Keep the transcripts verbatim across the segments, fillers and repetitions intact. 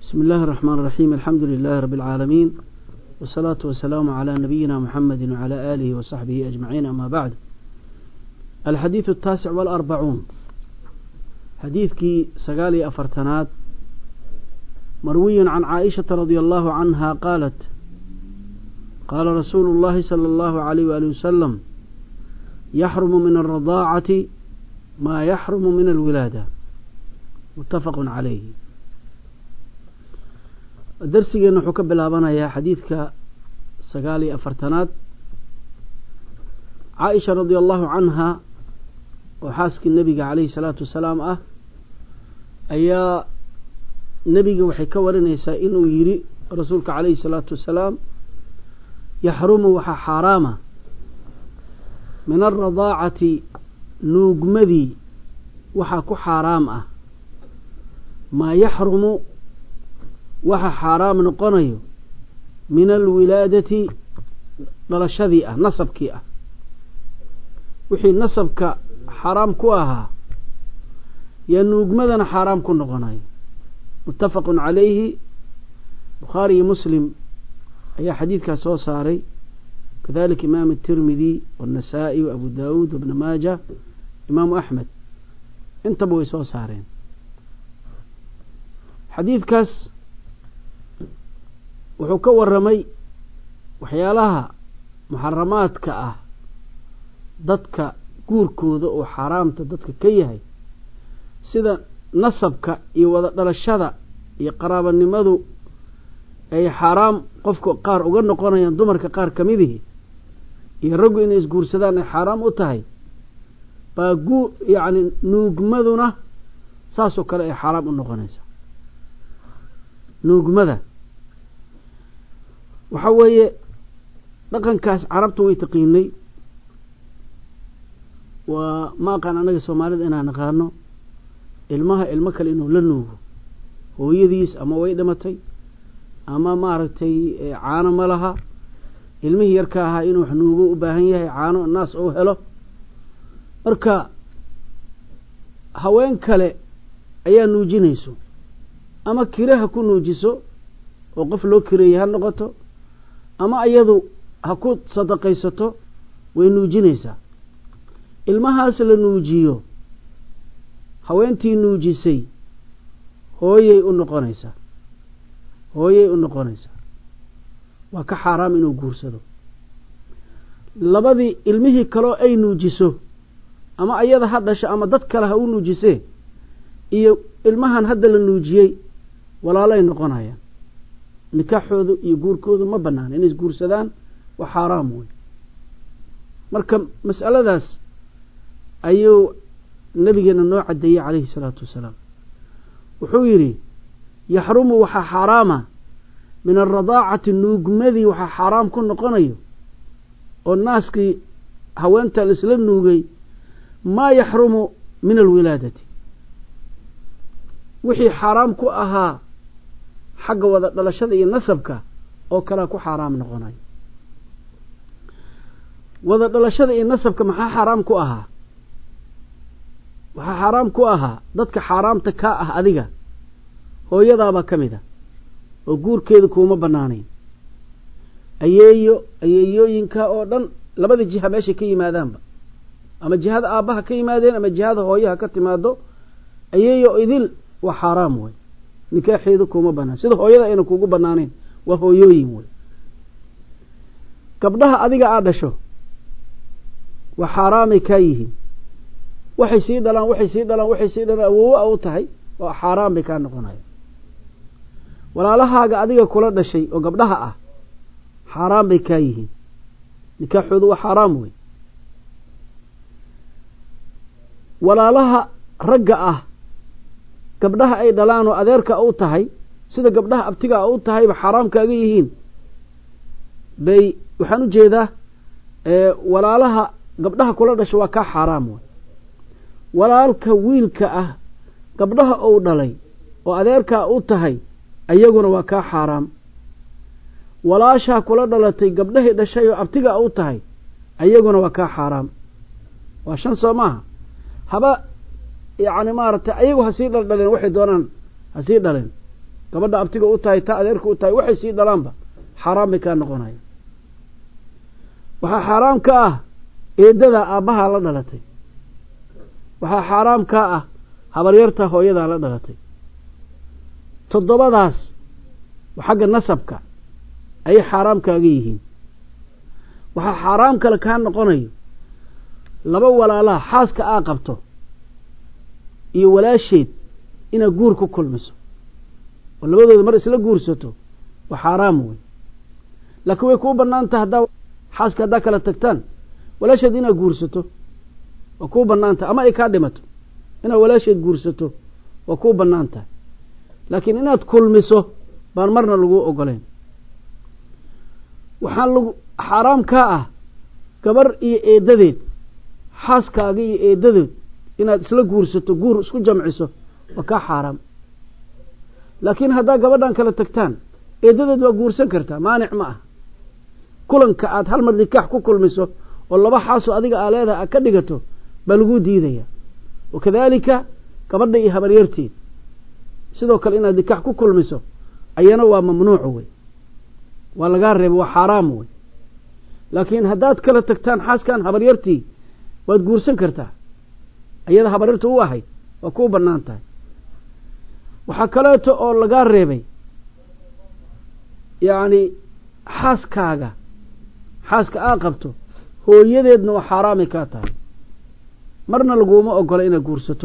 بسم الله الرحمن الرحيم. الحمد لله رب العالمين، والصلاة والسلام على نبينا محمد وعلى آله وصحبه أجمعين، أما بعد. الحديث التاسع والأربعون، حديث كي سقالي أفرتنات، مروي عن عائشة رضي الله عنها قالت: قال رسول الله صلى الله عليه وآله وسلم: يحرم من الرضاعة ما يحرم من الولادة، متفق عليه. درسينا wuxuu ka bilaabanayaa xadiidka sagaal iyo afartanaad. Caaisha radiyallahu anha oo xaaskii nabiga calayhi salaatu wasalaam ah ayaa nabiga waxay ka warinaysaa inuu yiri rasuulka calayhi salaatu wasalaam: yaxrumu waxa xaraama min ar-radaacati nuugmadii waxa ku xaraam ah ma yaxrumu waxa xaraam noqonayo min alwilaadati dhalashadii ah, nasabkii ah. wixii nasabka xaraam ku ahaa ya nuugmadana xaraam ku noqonayo. muttafaqun calayhi. bukhaari iyo muslim ayaa xadiidkaas soo saaray, kadalika imaam at-tirmidhi والنسائي وابو داود وابن ماجه imaam axmed intaba way soo saareen. xadiidkaas wuxuu ka waramay waxyaalaha muxaramaadka ah dadka guurkooda oo xaraamta dadka ka yahay, sida nasabka iyo wada dhalashada iyo qaraabanimadu ay xaraam qofka qaar uga noqonayaan dumarka qaar kamidii, iyo raggu inay isguursadaan ay xaraam u tahay, baa guu yacni nuugmaduna saasoo kale ay xaraam u noqonaysa. nuugmada waxa weeye dhaqankaas carabtu way taqiinay, waa ma aqaan anaga Soomaalida inaan naqaano ilmaha ilmo kale inuu la nuugo, hooyadiis ama way dhimatay ama maaragtay caano ma laha, ilmihii yarka ahaa inuu wax nuugo u baahan yahay, caano naas oo helo. marka haween kale ayaa nuujinayso, ama kiraha ku nuujiso oo qof loo kireeyay ha noqoto, ama iyadu ha ku sadaqaysato, way nuujinaysaa. ilmahaas la nuujiyo haweentii nuujisay hooyay u noqonaysaa hooyay u noqonaysaa waa ka xaraam inuu guursado. labadii ilmihii kaloo ay nuujiso, ama ayada ha dhasho ama dad kale ha u nuujisee, iyo ilmahan hadda la nuujiyey walaalay noqonayaan. nikaaxoodu iyo guurkoodu ma banaana inay isguursadaan, waa xaraam wey. marka mas'aladaas ayuu nabigeena noo cadeeyay calayhi salaatu wasalaam. wuxuu yidhi: yaxrumu waxa xaraama min alradaacati nuugmadii waxa xaraam ku noqonayo oo naaskii haweenta la isla nuugay, maa yaxrumu min alwilaadati wixii xaraam ku ahaa xagga wada dhalashada iyo nasabka oo kala ku xaraam noqonayo. wada dhalashada iyo nasabka maxaa xaraam ku ahaa? waxa xaraam ku ahaa dadka xaraamta ka ah adiga hooyadaaba kamid ah oo guurkeedu kuma banaanayn. ayeeyo ayeeyooyinka oo dhan labada jiha meesha ka yimaadaanba, ama jihada aabaha ka yimaadeen ama jihada hooyaha ka timaado, ayeeyo idil waa xaraam wey. nikaaxeedu kuma banaan, sida hooyada ayna kugu banaanayn, waa hooyooyin wey. gabdhaha adiga aad dhasho waa xaraamay ka yihiin, waxay sii dhalaan waxay sii dhalaan waxay sii dhalaan awoow u tahay, waa xaraam bay ka noqonayaan. walaalahaaga adiga kula dhashay oo gabdhaha ah xaraam bay ka yihiin, nikaaxoodu waa xaraam wey. walaalaha ragga ah gabdhaha ay dhalaan oo adeerka u tahay, sida gabdhaha abtiga u tahay ba xaraam kaaga yihiin bay. waxaan u jeedaa ee walaalaha gabdhaha kula dhasho waa ka xaraam wey. walaalka wiilka ah gabdhaha uu dhalay oo adeerka u tahay ayaguna waa ka xaraam. walaasha kula dhalatay gabdhaha dhashay oo abtiga u tahay ayaguna waa ka xaraam. waa shan Soomaa haba yacni maaragtay ayagu ha sii dhaldhaleen waxay doonaan ha sii dhaleen, gabadha abtiga u tahay ta adeerka u tahay waxay sii dhalaanba xaraam ka noqonaya waxa xaraam ka ah eedada aabaha la dhalatay waxa xaraam ka ah habaryarta hooyada la dhalatay todobadaas waxa nasabka ay xaraam kaaga yihiin waxa xaraam kale ka noqonayo laba walaalaha xaaska aa qabto iyo walaasheed ina guur ku kulmiso labadooda mar isla guursato wa xaraam way laakiin way ku banaantahay hadaa xaaska hadaa kala tagtaan walaasheed ina guursato wa ku banaantahay ama ay ka dhimato ina walaasheed guursato wa ku banaantahay laakiin inaad kulmiso baan marna lagu ogoleen waxa lagu xaraam ka ah gabar iyo eedadeed xaaskaaga iyo eedadeed inaad isla guursato guur isku jamciso waa ka xaraam laakiin hadaa gabadhan kala tagtaan eedadeed waa guursan kartaa maanic ma ah kulanka aad hal mar nikaax ku kulmiso oo laba xaaso adiga aa leedahay ka dhigato baa lagu diidaya wakadalika gabadha iyo habaryarteed sidoo kale inaad nikaax ku kulmiso ayana waa mamnuuc way waa laga reebo waa xaraam way laakiin hadaad kala tagtaan xaaskan habaryartii waad guursan kartaa ayada habaryartu u ahayd waa ku banaan tahay waxa kale oo laga reebay yaani xaaskaaga xaaska aa qabto hooyadeedna waa xaraam ka tahay marna lagu ma ogola inaad guursato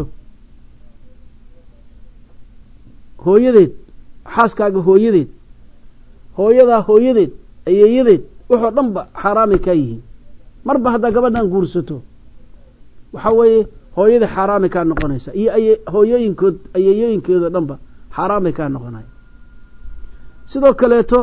hooyadeed xaaskaaga hooyadeed hooyada hooyadeed ayeeyadeed wuxuu dhanba xaraam ka yihiin marba hadaa gabadhan guursato waxa weeye hooyada xaraam ka noqonaysa iyo ay hooyooyinkood ayeeyooyinkooda dhanba xaraam ka noqonay sidoo kale to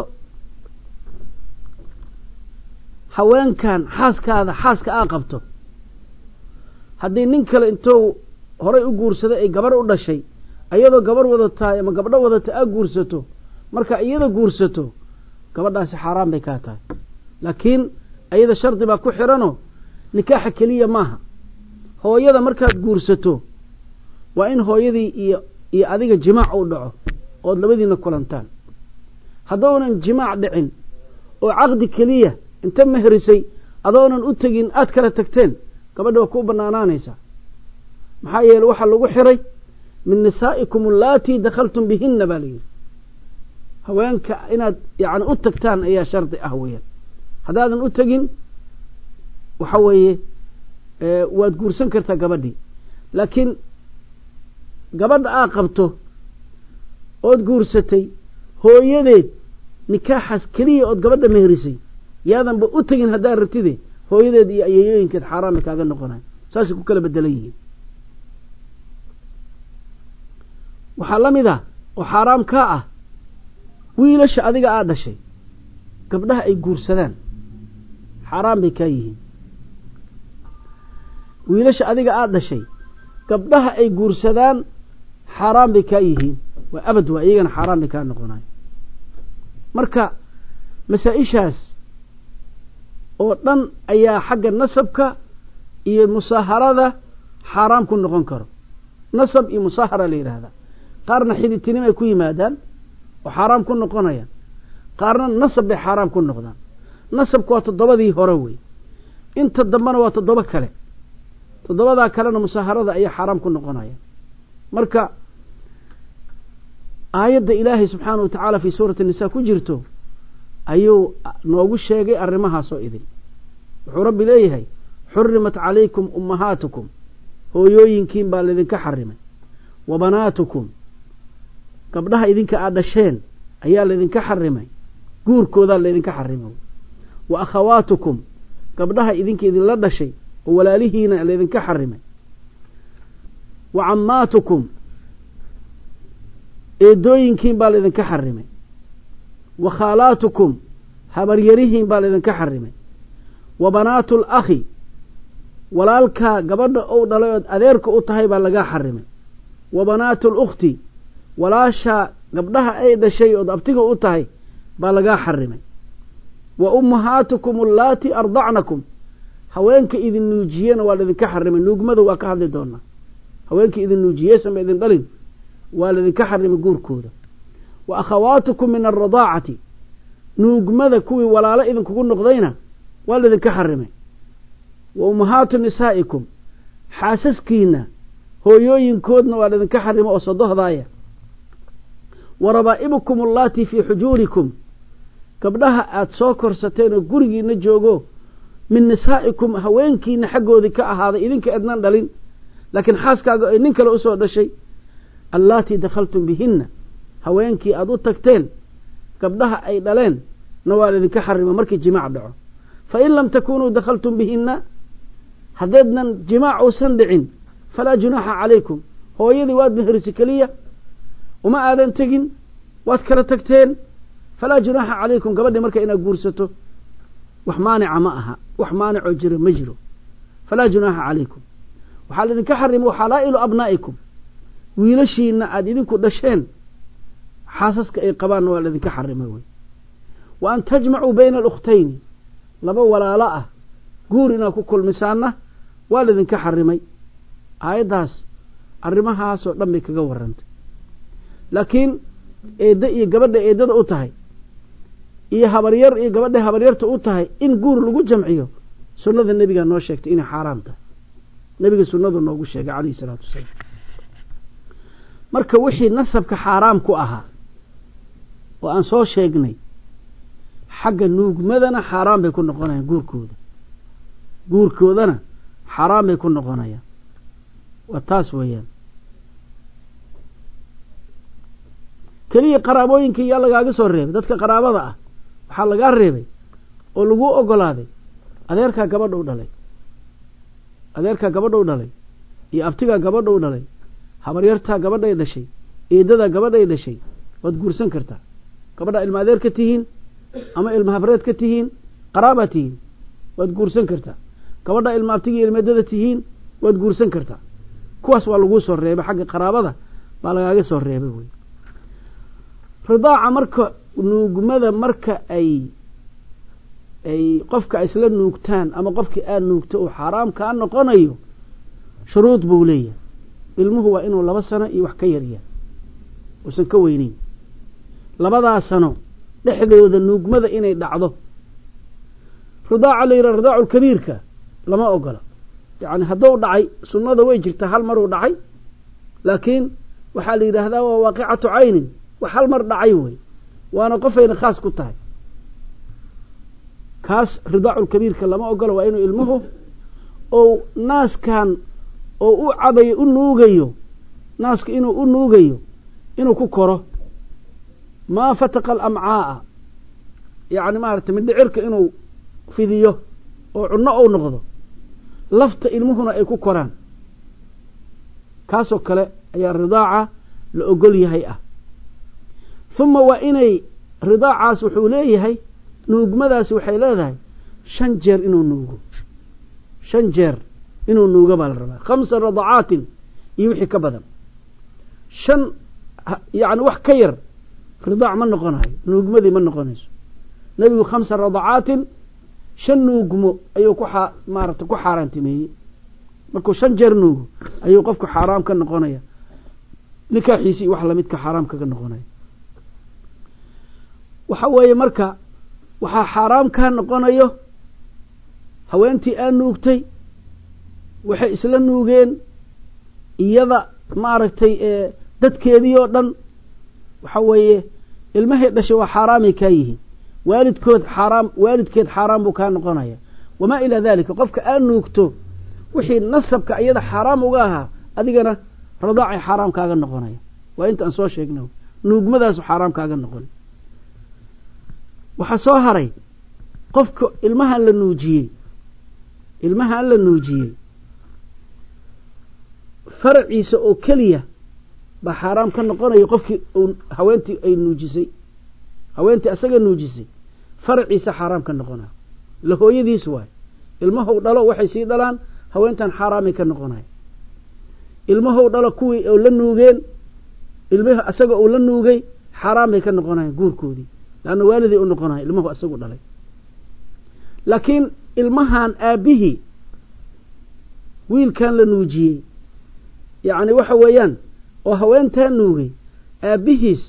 haweenkan xaaskaada xaaska aa qabto haddii nin kale intuu horay u guursaday ay gabar u dhashay ayadoo gabar wadata ama gabdho wadata aa guursato marka iyada guursato gabadhaasi xaraam bay ka tahay laakiin ayada shardi baa ku xirano nikaaxa kaliya maaha hooyada markaad guursato waa in hooyadii iyo iyo adiga jimaac u dhaco oo labadiina kulantaan hadoonan jimaac dhicin oo aqdi kaliya inta mehrisay adoonan u tagin aad kala tagteen gabadha waa ku banaanaanaysa maxaa yeelay waxa lagu xiray min nisaa'ikum allati dakhaltum bihinna bali haweenka inaad yaani u tagtaan ayaa shardi ah weeyaan hadaadan u tagin waxa weeye ee waad guursan kartaa gabadhii laakiin gabadha aa qabto ood guursatay hooyadeed nikaaxas kaliya ood gabadha mehrisay yaadan ba u tagin hadaa rabtide hooyadeed iyo ayeeyooyinkeed xaraam kaaga noqonay saasi ku kala bedelan yihiin waxa lamida oo xaraam ka ah wiilasha adiga aa dhashay gabdhaha ay guursadaan xaraam bay ka yihiin wiilasha adiga aa dhashay gabdhaha ay guursadaan xaraam bay ka yihiin waa abad waa iyagana xaraam bay ka noqonay marka masaa'ishaas oo dhan ayaa xagga nasabka iyo musaaharada xaraam ku noqon karo nasab iyo musaahara la yiraahdo qaarna xididtinimo ay ku yimaadaan oo xaraam ku noqonayaan qaarna nasab bay xaraam ku noqdaan nasabku waa todobadii hore way inta dambana waa todoba kale todobada kalena musaaharada ayaa xaraam ku noqonayaan marka aayadda ilaahay subxaanahu wa ta'ala fi suurati an-nisaa ku jirto ayuu noogu sheegay arrimahaas oo idin wuxuu rabbi leeyahay xurrimat calaykum ummahaatukum hooyooyinkiin baa laydinka xarimay wa banaatukum gabdhaha idinka aad dhasheen ayaa laydinka xarimay guurkoodaa laydinka xarimay wa akhawaatukum gabdhaha idinka idinla dhashay oo walaalihiina laydinka xarimay wa cammaatukum eedooyinkiin baa laydinka xarimay wa khaalaatukum habaryarihiin baa laydinka xarimay wa banaatu lakhi walaalka gabadha ou dhalay ood adeerka u tahay baa laga xarimay wa banaatu lukhti walaasha gabdhaha ay dhashay ood abtiga u tahay baa laga xarimay wa ummahaatukum allati ardacnakum haweenka idin nuujiyena waa laydinka xarimay nuugmada waa ka hadli doonaa haweenka idin nuujiyeysan ba idin dhalin waa laydinka xarimay guurkooda wa akhawaatukum min alradaacati nuugmada kuwii walaalo idinkugu noqdayna waa laydinka xarimay wa ummahaatu nisaa'ikum xaasaskiina hooyooyinkoodna waa laydinka xarimo oo sodohdaaya wa rabaa'ibukum allaatii fii xujuurikum gabdhaha aad soo korsateen oo gurigiina joogo min nisaa'ikum haweenkiina xaggoodii ka ahaaday idinka ednan dhalin laakiin xaaskaaga ay nin kale usoo dhashay allaatii dakhaltum bihinna haweenkii aad u tagteen gabdhaha ay dhaleen na waa laydinka xarimo markii jimaac dhaco fa in lam takunuu dakhaltum bihinna haddeednan jimaac uusan dhicin falaa junaaxa calaykum hooyadii waad meherisi keliya uma aadan tegin waad kala tagteen falaa junaaxa calaykum gabadhii marka inaad guursato wax maanica ma aha wax maanicoo jira ma jiro falaa junaaxa calaykum waxaa laydinka xarimo xalaa'ilu abnaa'ikum wiilashiina aad idinku dhasheen xaasaska ay qabaanna waa laydinka xarimay wey wa an tajmacuu bayna alukhtayni laba walaalo ah guur inaad ku kulmisaanna waa laydinka xarimay aayaddaas arrimahaasoo dhan bay kaga warrantay laakiin eedda iyo gabadha eeddada u tahay iyo habaryar iyo gabadha habaryarta u tahay in guur lagu jamciyo sunnada nebigaa noo sheegtay inay xaaraam tahay nebiga sunnadu noogu sheegay calayhi salaatu wasalaam marka wixii nasabka xaaraam ku ahaa oo aan soo sheegnay xagga nuugmadana xaaraan bay ku noqonayaan guurkooda guurkoodana xaaraan bay ku noqonayaan waa taas weeyaan keliya qaraabooyinka yaa lagaaga soo reebay dadka qaraabada ah waxaa lagaa reebay oo lagu ogolaaday adeerkaa gabadha u dhalay adeerkaa gabadha u dhalay iyo abtigaa gabadha u dhalay habaryartaa gabadhay dhashay eedadaa gabadhay dhashay waad guursan kartaa gabadhaa ilma adeer ka tihiin ama ilma habreed ka tihiin qaraabaa tihiin waad guursan kartaa gabadhaa ilma abtiga iyo ilmeedada tihiin waad guursan kartaa kuwaas waa laguu soo reebay xagga qaraabada baa lagaaga soo reebay wey ridaaca marka nuugmada marka ay ay qofka isla nuugtaan ama qofkii aad nuugto uu xaaraam kaa noqonayo shuruud buu leeyahay ilmuhu waa inuu laba sano iyo wax ka yaryahay uusan ka weyneyn labadaa sano dhexdooda nuugmada inay dhacdo ridaaca la yidhaha ridaacu lkabiirka lama ogola yacni hadduu dhacay sunnada way jirta hal maruu dhacay laakiin waxaa la yidhaahdaa waa waaqicatu caynin wax hal mar dhacay wey waana qofayna khaas ku tahay kaas ridaacu lkabiirka lama ogola waa inuu ilmuhu ou naaskan oo u cabayo u nuugayo naaska inuu u nuugayo inuu ku koro maa fataqa alamcaaa yacni maaragtay mindhicirka inuu fidiyo oo cunno ou noqdo lafta ilmuhuna ay ku koraan kaasoo kale ayaa ridaaca la ogol yahay ah huma waa inay ridaacaas wuxuu leeyahay nuugmadaasi waxay leedahay shan jeer inuu nuugo shan jeer inuu nuugo baa la rabaa khamsa radacaatin iyo wixii ka badan shan yacni wax ka yar ridaac ma noqonayo nuugmadii ma noqonayso nebigu khamsa radacaatin shan nuugmo ayuu ku a maaragtay ku xaaraantimeeyey markuu shan jeer nuugo ayuu qofku xaaraam ka noqonaya nikaaxiisii wax lamidka xaaraam kaga noqonaya waxa weeye marka waxaa xaaraam kaa noqonayo haweentii aa nuugtay waxay isla nuugeen iyada maaragtay dadkeedii oo dhan waxa weeye ilmahay dhashay waa xaaraamay kaa yihiin waalidkood xaaraam waalidkeed xaaraam buu kaa noqonaya wamaa ilaa dalika qofka aa nuugto wixii nasabka iyada xaaraam uga ahaa adigana radaacay xaaraam kaaga noqonaya waa inta aan soo sheegna nuugmadaasu xaaraam kaaga noqon waxaa soo haray qofka ilmahan la nuujiyey ilmahan la nuujiyey faraciisa oo keliya baa xaaraam ka noqonaya qofkii haweentii ay nuujisay haweentii asaga nuujisay faraciisa xaaraam ka noqonaya la hooyadiis waay ilmahow dhalo waxay sii dhalaan haweentan xaaraamay ka noqonaya ilmahow dhalo kuwii oo la nuugeen ilmaha asaga oo la nuugay xaaraamay ka noqonayaan guurkoodii laanna waaliday u noqonaya ilmahu asagu dhalay laakiin ilmahan aabbihii wiilkan la nuujiyey yacni waxa weeyaan oo haweentaa nuugay aabbihiis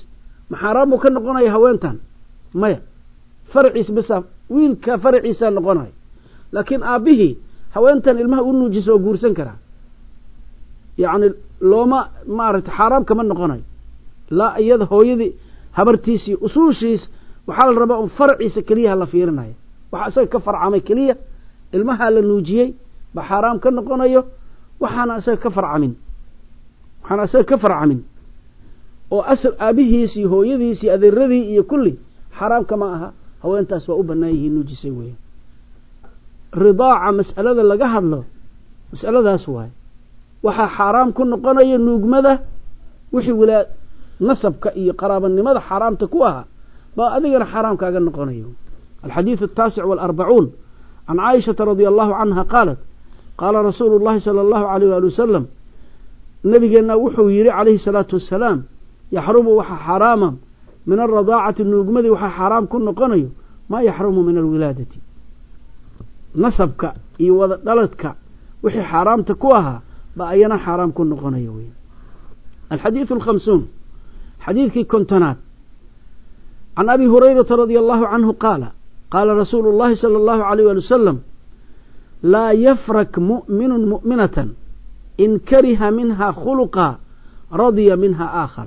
ma xaaraam buu ka noqonaya haweentan maya farciis bisa wiilka farciisa noqonaya laakiin aabihii haweentan ilmaha u nuujiso oo guursan karaa yacni looma maaragtay xaaraam kama noqonayo laa iyada hooyadii habartiisii usuushiis waxaa la rabaa un farciisa keliyaha la fiirinayo waxa isaga ka farcamay keliya ilmaha la nuujiyey ba xaaraam ka noqonayo waxaana isaga ka farcamin waxaana isaga ka farcamin oo asal aabihiis iyo hooyadiis iyo adeeradii iyo kulli xaaraam kama aha haweentaas waa u bannaan yihiin nuujisay weeye ridaaca mas'alada laga hadlo mas'aladaas waaye waxaa xaaraam ku noqonayo nuugmada wixii wilaa nasabka iyo qaraabanimada xaaraamta ku ahaa baa adigana xaaraam kaaga noqonayo الحديث التاسع والأربعون عن عائشة رضي الله عنها قالت قال رسول الله صلى الله عليه وآله وسلم نبينا وحو يري عليه الصلاة والسلام يحرم وحا حراما من الرضاعة النوغمدي وحا حرام كن قنيو ما يحرم من الولادة نسبك يوضلتك وحي حرام تكوها بأينا حرام كن قنيو الحديث الخمسون حديث كي كنتنات عن أبي هريرة رضي الله عنه قال قال رسول الله صلى الله عليه وسلم لا يفرك مؤمن مؤمنة إن كره منها خلقا رضي منها آخر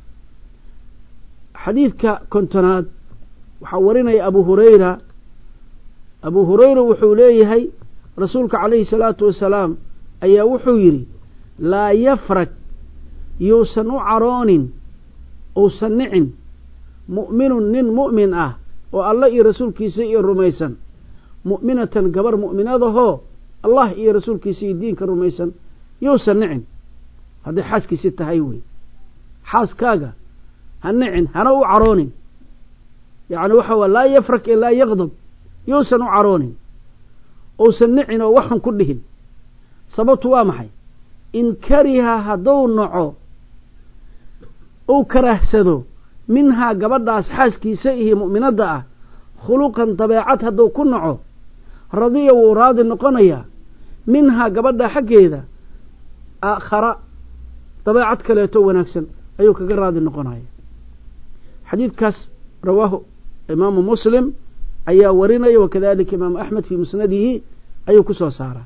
حديث كنتناد وحورنا يا أبو هريرة أبو هريرة وحوليه رسولك عليه الصلاة والسلام أي وحويري لا يفرك يوسن عرون أو سنع مؤمن نن مؤمن أه والله إي رسول كيسي الرميسا مؤمنة قبر مؤمنة هو الله إي رسول كيسي الدين كرميسا يوسن نعن هذا حاس كيسي التهيوي حاس كاغا هالنعن هنو عرون يعني وحوى لا يفرك إلا يغضب يوسن عرون أوسن نعن ووحن كلهن سببت وامحي إن كره هدو نعو أو كره سدو منها قبضها أسحاس كيسيه مؤمنة دعا خلوقا طبيعتها دو كنعو رضي وراضي النقنية منها قبضها حقيدا آخر طبيعتك لا يتوى نفسا أيوك قراضي النقنية حديث كاس رواه إمام مسلم أيا وريني وكذلك إمام أحمد في مسنده أيوك سوى سارة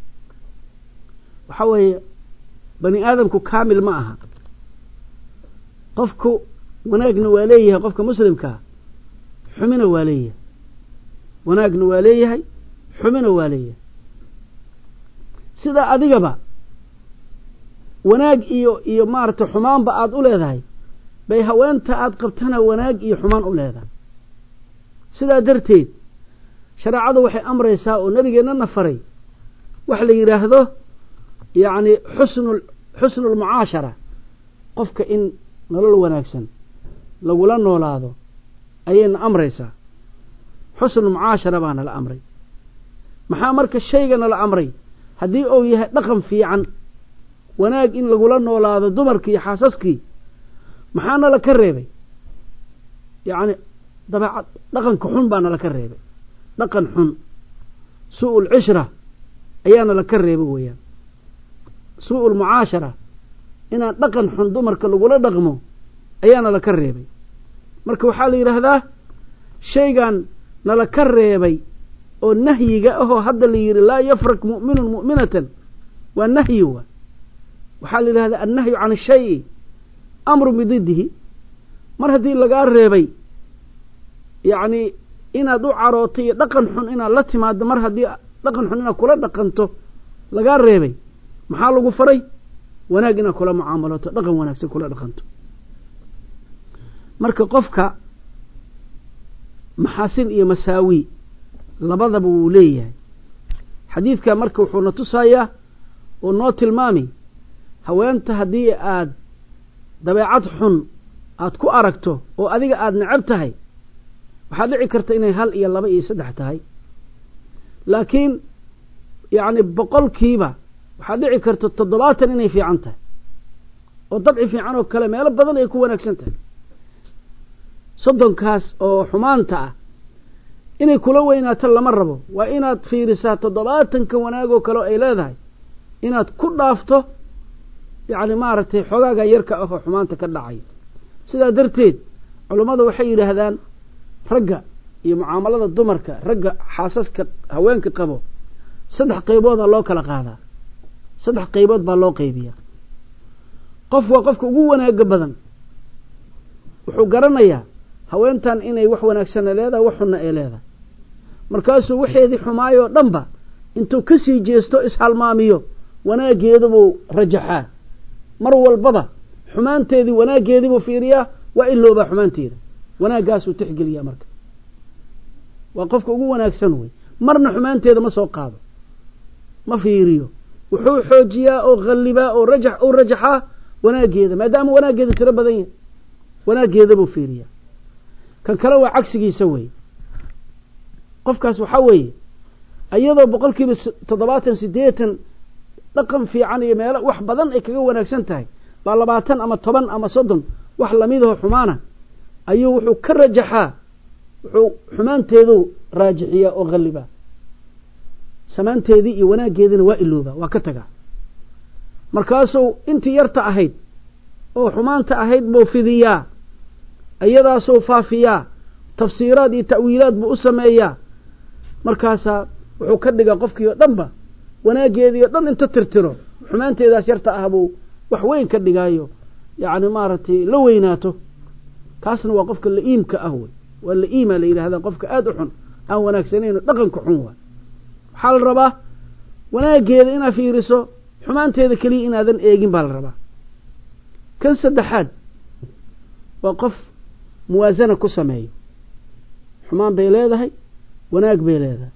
وحوى بني آدم كامل معها قفكو wanaagna waa leeyahay qofka muslimka xumina waa leeyahay wanaagna waa leeyahay xumina waa leeyahay sida adigaba wanaag iyo iyo maarta xumaanba aad u leedahay bay haweenta aad qabtana wanaag iyo xumaan u leedahay sida darteed shariicadu waxay amraysaa oo nabigeena faray wax la yiraahdo yaani husnul husnul muaashara qofka in nolol wanaagsan lagula noolaado ayayna amraysaa xusnu mucaashara baana la amray maxaa marka shaygana la amray haddii uu yahay dhaqan fiican wanaag in lagula noolaado dumarkii iyo xaasaskii maxaana la ka reebay yacni dabeecad dhaqanka xun baana la ka reebay dhaqan xun su'ul cishra ayaana la ka reebay weeyaan su'ul mucaashara inaan dhaqan xun dumarka lagula dhaqmo ayaana la ka reebay marka waxaa la yidhaahdaa shaygan nala ka reebay oo nahyiga ahoo hadda la yidhi laa yafrak mu'minun mu'minatan waa nahyi wa waxaa la yidhahdaa annahyu can ashayi amru bididihi mar haddii lagaa reebay yacni inaad u carooto iyo dhaqan xun inaad la timaado mar haddii dhaqan xun inaad kula dhaqanto lagaa reebay maxaa lagu faray wanaag inaad kula mucaamalato dhaqan wanaagsan kula dhaqanto marka qofka maxaasin iyo masaawi labadaba wuu leeyahay xadiidka marka wuxuu na tusayaa oo noo tilmaami haweenta haddii aad dabeecad xun aad ku aragto oo adiga aad necab tahay waxaa dhici karta inay hal iyo laba iyo saddex tahay laakiin yacni boqolkiiba waxaa dhici karta toddobaatan inay fiican tahay oo dabci fiican oo kale meelo badan ay ku wanaagsan tahay soddonkaas oo xumaanta ah inay kula weynaato lama rabo waa inaad fiirisaa toddobaatanka wanaagoo kale ay leedahay inaad ku dhaafto yacni maaragtay xogaaga yarka ah oo xumaanta ka dhacay sidaa darteed culimadu waxay yiraahdaan ragga iyo muaamalada dumarka ragga xaasaska haweenka qabo saddex qaybood loo kala qaadaa saddex qaybood baa loo qaybiyaa qof waa qofka ugu wanaaga badan wuxuu garanayaa haweentan inay wax wanaagsan leedahay wax xun ay leedahay markaasuu waxeedii xumaayo dhanba intuu ka sii jeesto ishalmaamiyo wanaageedu buu rajaxaa mar walbaba xumaanteedii wanaageedii buu fiiriyaa waa ilooba xumaanteeda wanaagaasuu tixgeliyaa marka waa qofka ugu wanaagsan wey marna xumaanteeda ma soo qaado ma fiiriyo wuxuu xoojiyaa oo qallibaa oo rajax oo rajaxaa wanaageeda maadaama wanaageeda tiro badan yahay wanaageeda buu fiiriyaa kan kale waa cagsigiisa wey qofkaas waxa weeye ayadoo boqolkiiba toddobaatan sideetan dhaqan fiican iyo meel wax badan ay kaga wanaagsan tahay baa labaatan ama toban ama soddon wax lamidoo xumaana ayuu wuxuu ka rajaxaa wuxuu xumaanteedu raajixiyaa oo qalliba samaanteedii iyo wanaageedina waa ilooba waa ka tagaa markaasuu intii yarta ahayd oo xumaanta ahayd buu fidiyaa iyadaasuu faafiyaa tafsiiraad iyo ta'wiilaad buu u sameeyaa markaasaa wuxuu ka dhigaa qofkii oo dhanba wanaageedii oo dhan inta tirtiro xumaanteedaas yarta ah buu wax weyn ka dhigaayo yacni maaragtay la weynaato kaasna waa qofka la-iimka ah wey waa la-iima la yidhaahdaa qofka aada u xun aan wanaagsanayno dhaqanka xun waa waxaa la rabaa wanaageeda inaad fiiriso xumaanteeda keliya inaadan eegin baa la rabaa kan saddexaad waa qof muwaasana ku sameeyo xumaan bay leedahay wanaag bay leedahay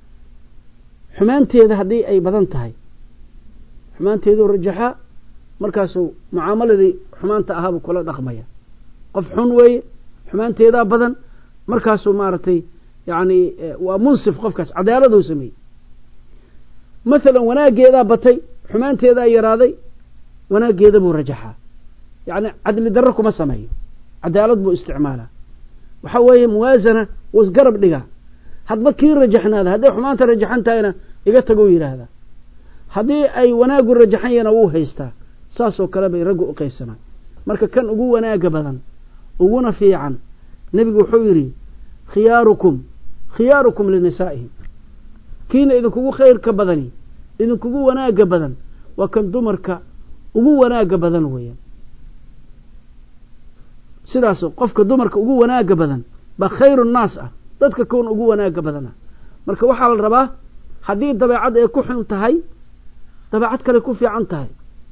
xumaanteeda haddii ay badan tahay xumaanteeduu rajaxaa markaasuu mucaamaladii xumaanta ahaabuu kula dhaqmaya qof xun weeye xumaanteedaa badan markaasuu maaragtay yacni waa munsif qofkaas cadaaladuu sameeyey mathalan wanaageedaa batay xumaanteedaa yaraaday wanaageeda buu rajaxaa yacni cadli darro kuma sameeyo cadaalad buu isticmaalaa waxa weeye muwaasana wuu isgarab dhigaa hadba kii rajaxnaada hadday xumaanta rajaxan tahayna iga taguu yidhaahdaa haddii ay wanaagu rajaxan yahna wuu haystaa saasoo kale bay raggu u qaybsamaan marka kan ugu wanaaga badan uguna fiican nebigu wuxuu yidhi khiyaarukum khiyaarukum linisaa'ihim kiina idinkugu khayrka badani idinkugu wanaaga badan waa kan dumarka ugu wanaaga badan weeyaan sidaas qofka dumarka ugu wanaaga badan ba khayru nnaas ah dadka kuwan ugu wanaaga badana marka waxaa la rabaa haddii dabeecad ay ku xun tahay dabeecad kale ku fiican tahay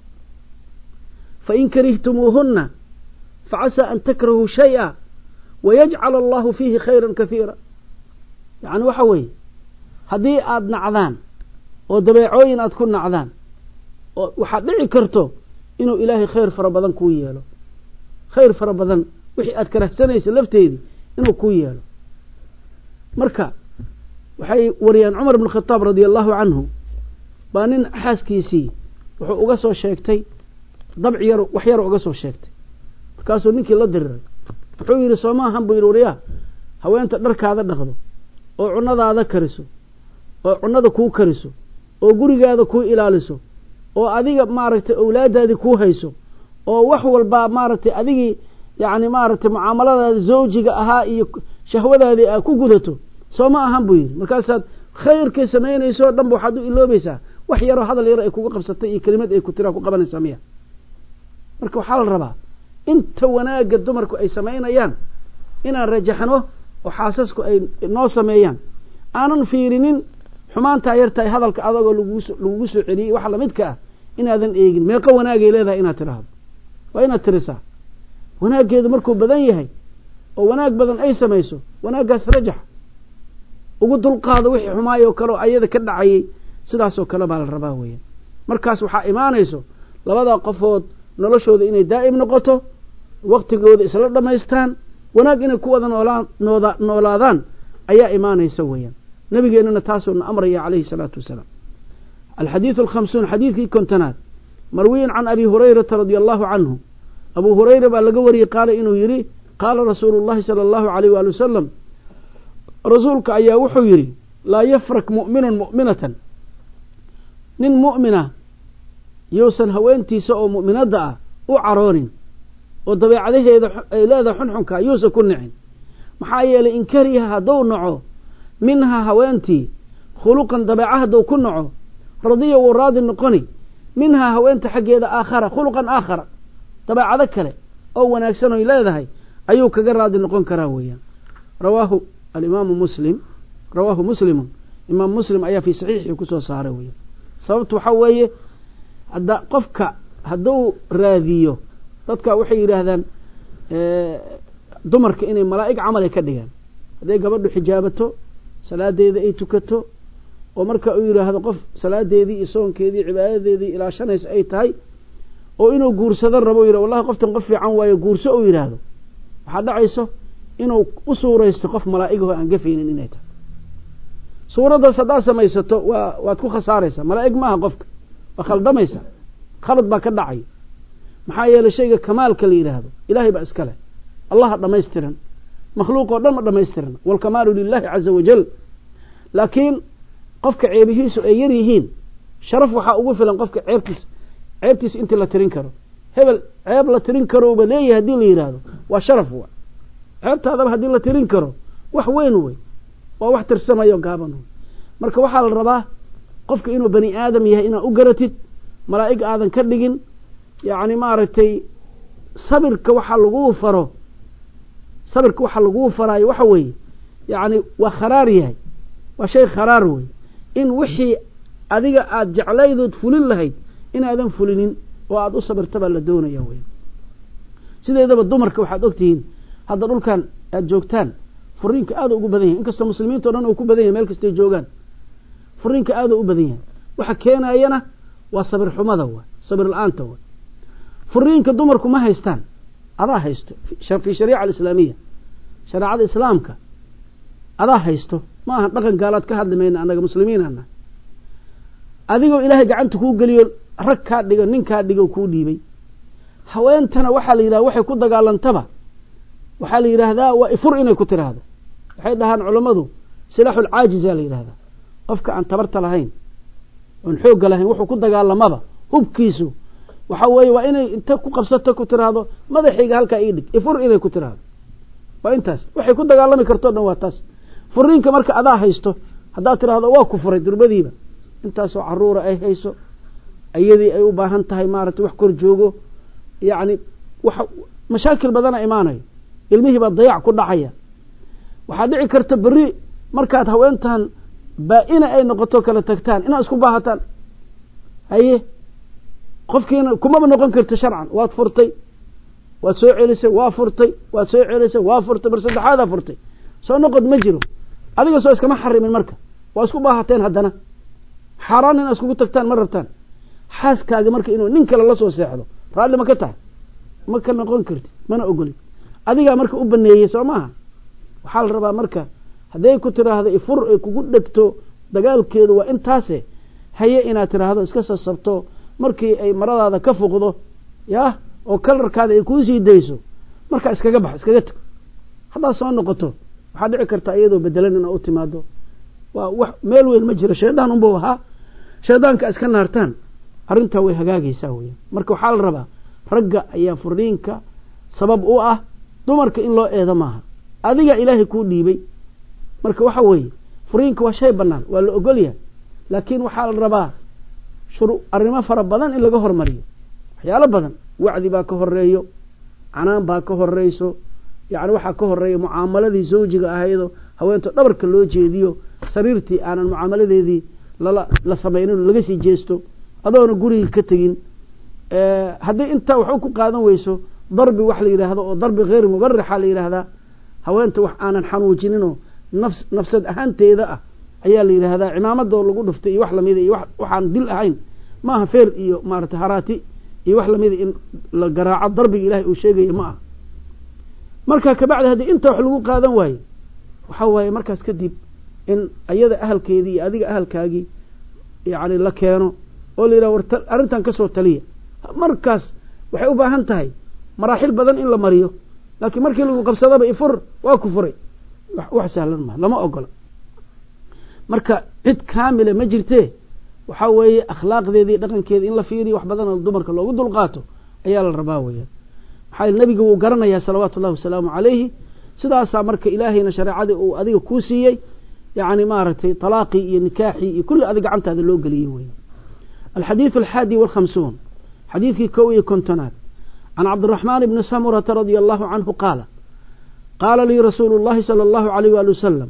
fain karihtumuuhunna facasaa an takrahuu shay-a wayajcal allahu fiihi khayran kahiira yacni waxa weeye haddii aada nacdaan oo dabeecooyin aada ku nacdaan oo waxaad dhici karto inuu ilaahay khayr fara badan kuu yeelo khayr fara badan wixii aada karahsanaysa lafteedii inuu kuu yeelo marka waxay wariyaan cumar bn khataab radia allahu canhu baa nin xaaskiisii wuxuu uga soo sheegtay dabci yar wax yar uga soo sheegtay markaasuu ninkii la diriray wuxuu yidhi soo maahan buu yidhi waryaa haweenta dharkaada dhaqdo oo cunadaada kariso oo cunada kuu kariso oo gurigaada kuu ilaaliso oo adiga maaragtay awlaadaadii kuu hayso oo wax walbaa maaragtay adigii yacni maaragtay mucaamaladaada zawjiga ahaa iyo shahwadaadii aa ku gudato soo ma ahan buu yidhi markaasaad khayrkay samaynayso o dhan ba waxaad u iloobaysaa wax yaroo hadal yaro ay kuga qabsatay iyo kelimad ay ku tiraa ku qabanaysaa miya marka waxaa la rabaa inta wanaagga dumarku ay samaynayaan inaan rajaxno oo xaasasku ay noo sameeyaan aanan fiirinin xumaantaa yartahay hadalka adagoo lagugu soo celiyey waxa lamidka ah inaadan eegin meeqo wanaagay leedahay inaad tidhaahdo waa inaad tirisaa wanaaggeedu markuu badan yahay oo wanaag badan ay samayso wanaaggaas rajax ugu dulqaado wixii xumaayoo kale oo ayada ka dhacayay sidaasoo kale baa la rabaa weeyaan markaas waxaa imaanayso labadaa qofood noloshooda inay daa'im noqoto waqtigooda isla dhammaystaan wanaag inay ku wada noolaan nooda noolaadaan ayaa imaanaysa weeyaan nabigeennuna taasuuna amraya calayhi salaatu wasalaam alxadiidu alkhamsuun xadiidkii kontonaad marwiyin can abi hurayrata radia allahu canhu abuu hurayra baa laga wariyey qaala inuu yidhi qaala rasuulu llahi sala allahu alayh waali wasalam rasuulka ayaa wuxuu yidhi laa yafrak mu'minun mu'minatan nin mu'mina yousan haweentiisa oo mu'minadda ah u caroonin oo dabeecadaheeda ay leedahay xunxunka yuusa ku nicin maxaa yeelay in kariha hadduu naco minha haweentii khuluqan dabeeca hadduu ku naco radiya wuu raadi noqoni minhaa haweenta xaggeeda aakhara khuluqan aakhara dabeecado kale oo wanaagsan oy leedahay ayuu kaga raadi noqon karaa weeyaan rawaahu alimaamu muslim rawaahu muslimun imaam muslim ayaa fii saxiixii kusoo saaray weeyaan sababtu waxaa weeye hadda qofka hadduu raadiyo dadka waxay yidhaahdaan dumarka inay malaa'ig camalay ka dhigaan hadday gabadhu xijaabato salaadeeda ay tukato oo marka uu yidhaahdo qof salaadeedii iyo soonkeedii cibaadadeedii ilaashanaysa ay tahay oo inuu guursado rabo yidhah wallahi qoftan qof fiican waayo guurso uu yidhaahdo waxaa dhacayso inuu u suuraysto qof malaa'igahoo aan gafaynin inay tahay suuraddaas haddaad samaysato waa waad ku khasaaraysaa malaa'ig maaha qofka waa khaldamaysa khalad baa ka dhacay maxaa yeelay shayga kamaalka la yidhaahdo ilaahay baa iska leh allaha dhammaystiran makhluuq oo dhan ma dhammaystiran waalkamaalu lilahi caza wajal laakiin qofka ceebihiisu ay yar yihiin sharaf waxaa ugu filan qofka ceebtiis ceebtiisa intii la tirin karo hebel ceeb la tirin karouba leeyahay haddii la yidhaahdo waa sharaf wa ceebtaadaba haddii la tirin karo wax weyn wey waa wax tirsamayo gaaban wey marka waxaa la rabaa qofka inuu bani aadam yahay inaad u garatid malaa'ig aadan ka dhigin yacni maaragtay sabirka waxa laguu faro sabirka waxa laguu faraayo waxa weeye yacni waa kharaar yahay waa shay kharaar wey in wixii adiga aada jeclaydood fulin lahayd inaadan fulinin oo aada u sabirta baa la doonaya wey sideedaba dumarka waxaad ogtihiin hadda dhulkan aada joogtaan furiinka aada ugu badan yahay inkastoo muslimiinta o dhan uu ku badan yahay meel kastay joogaan furiinka aada u badan yahay waxa keenayana waa sabir xumada wa sabir la-aanta wa furiinka dumarku ma haystaan adaa haysto fi shariica alislaamiya shareecada islaamka adaa haysto ma aha dhaqan gaalaad ka hadli mayna annaga muslimiinana adigoo ilaahay gacanta kuu geliyo rag kaa dhigo nin kaa dhigo kuu dhiibay haweentana waxaa la yidhahda waxay ku dagaalantaba waxaa la yidhaahdaa waa ifur inay ku tiraahdo waxay dhahaan culammadu silaaxul caajiza la yidhahdaa qofka aan tabarta lahayn oon xoogga lahayn wuxuu ku dagaalamaba hubkiisu waxa weeye waa inay inta ku qabsato ku tiraahdo madaxayga halkaa ii dhig ifur inay ku tiraahdo waa intaas waxay ku dagaalami karto o dhan waa taas furiinka marka adaa haysto haddaad tiraahdo waa ku furay durbadiiba intaasoo caruura ay hayso iyadii ay u baahan tahay maaragtay wax kor joogo yacni wax mashaakil badana imaanayo ilmihii baa dayac ku dhacaya waxaa dhici karta berri markaad haweentan baa-ina ay noqoto kala tagtaan inaad isku baahataan haye qofkiina kumaba noqon karta sharcan waad furtay waad soo celisay waa furtay waad soo celisay waa furtay bar saddexaadaa furtay soo noqod ma jiro adiga soo iskama xarimin marka waa isku baahateen haddana xaaraan inaad iskugu tagtaan ma rabtaan xaaskaaga marka inuu nin kale la soo seexdo raalli ma ka tahay ma ka noqon karti mana ogolid adigaa marka u baneeyey soo maaha waxaa la rabaa marka hadday ku tiraahdo ifur ay kugu dhegto dagaalkeedu waa intaase haye inaad tiraahdo iska sasabto markii ay maradaada ka fuqdo yah oo kalarkaada ay kuu sii dayso markaa iskaga bax iskaga tag haddaad soo noqoto waxaa dhici karta iyadoo bedelan inaa u timaado waa wax meel weyn ma jiro shaydaan unbau ahaa shaydaanka iska naartaan arrintaa way hagaagaysaa weya marka waxaa la rabaa ragga ayaa furiinka sabab u ah dumarka in loo eedo maaha adigaa ilaahay kuu dhiibay marka waxa weeye furiinka waa shay bannaan waa la ogolyahay laakiin waxaa la rabaa shuru arrimo fara badan in laga hormariyo waxyaalo badan wacdi baa ka horeeyo canaan baa ka horeyso yacni waxaa ka horeeya mucaamaladii zawjiga ahaydoo haweento dhabarka loo jeediyo sariirtii aanan mucaamaladeedii lala la samaynin laga sii jeesto adoona guriga ka tegin haddii intaa wax u ku qaadan weyso darbi wax la yidhaahdo oo darbi kheyr mubarixa la yidhaahdaa haweenta wax aanan xanuujininoo nafs nafsad ahaanteeda ah ayaa la yidhaahdaa cimaamadoo lagu dhuftay iyo wax lamida iyo waxaan dil ahayn maaha feer iyo maarata haraati iyo wax lamida in la garaaco darbiga ilaahay uu sheegaya ma aha markaa kabacdi haddii inta wax lagu qaadan waayo waxaa waaye markaas kadib in ayada ahalkeedii iyo adiga ahalkaagii yacni la keeno oo la yidhaha war arrintan ka soo taliya markaas waxay u baahan tahay maraaxil badan in la mariyo laakiin markii lagu qabsadaba ifur waa ku furay wax sahlan maha lama ogola marka cid kaamila ma jirtee waxaa weeye akhlaaqdeedii dhaqankeedii in la fiiriyo wax badan dumarka loogu dulqaato ayaa la rabaa weeyaan حال النبي وقرنا يا صلوات الله وسلامه عليه سداسا مرك إلهينا شريعة وأذيك كوسيي يعني مارتي طلاقي نكاحي كل أذيك عنت هذا اللوج اللي الحديث الحادي والخمسون حديث كوي كنتنات عن عبد الرحمن بن سمرة رضي الله عنه قال قال لي رسول الله صلى الله عليه وآله وسلم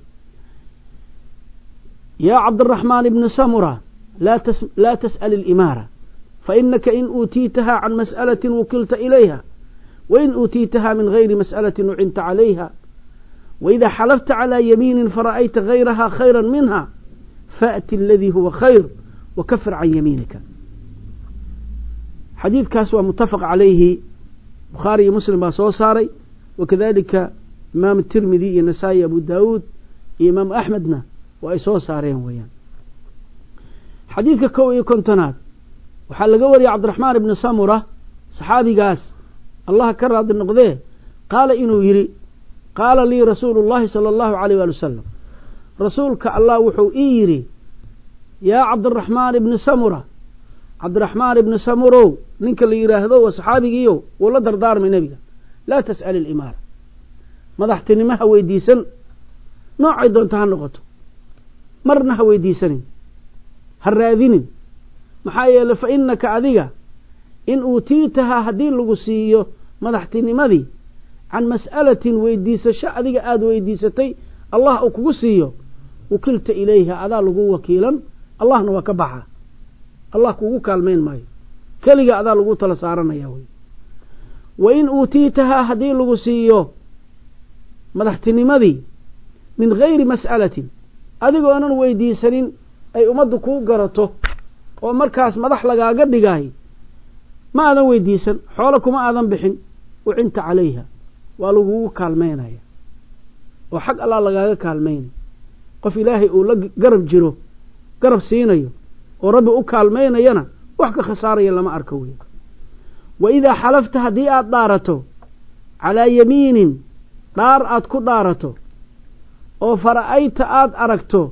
يا عبد الرحمن بن سمرة لا, تس لا تسأل الإمارة فإنك إن أوتيتها عن مسألة وكلت إليها وإن أوتيتها من غير مسألة وعنت عليها وإذا حلفت على يمين فرأيت غيرها خيرا منها فأت الذي هو خير وكفر عن يمينك. حديث كاسوا متفق عليه بخاري مسلم باسو ساري وكذلك إمام الترمذي النسائي أبو داود إمام أحمدنا وإسو سارين ويان. حديث كوي كنتنات وحال قوري عبد الرحمن بن سمرة صحابي قاس الله كرر النقضيه قال إنه يري قال لي رسول الله صلى الله عليه وسلم رسولك الله وحو إيري يا عبد الرحمن بن سمرة عبد الرحمن بن سمرو نينك اللي يراهدو وصحابيغيو ولا دردار من نبيك لا تسأل الإمارة مدحتني ما ويديسن نوعي دونتها نقطه مرنا ويديسن هالراذين محايا فإنك أذيك إن أوتيتها هدين لغسيو مدحتني مذي عن مسألة ويديس شاء أذيك آد ويديستي الله أكغسيو وكلت إليها أذا لغو وكيلا الله نوكبحا الله كوغو كالمين ماي كليغا أذا لغو تلسارنا ياوي وإن أوتيتها هدين لغسيو مدحتني مذي من غير مسألة أذيك أنا ويديسنين أي أمد كو قرطو ومركاس مدح لغا قدقاهي ما أذن ويديسن حولك ما أذن بحن وعنت عليها ولغو كالمين هيا وحق الله لغا كالمين قف إلهي أولا قرب جيرو قرب سينيو وربي أكالمين ينا وحك خساري لما أركوه وإذا حلفت هديئة دارته على يمين دار أدكو دارته وفرأيت آد أركته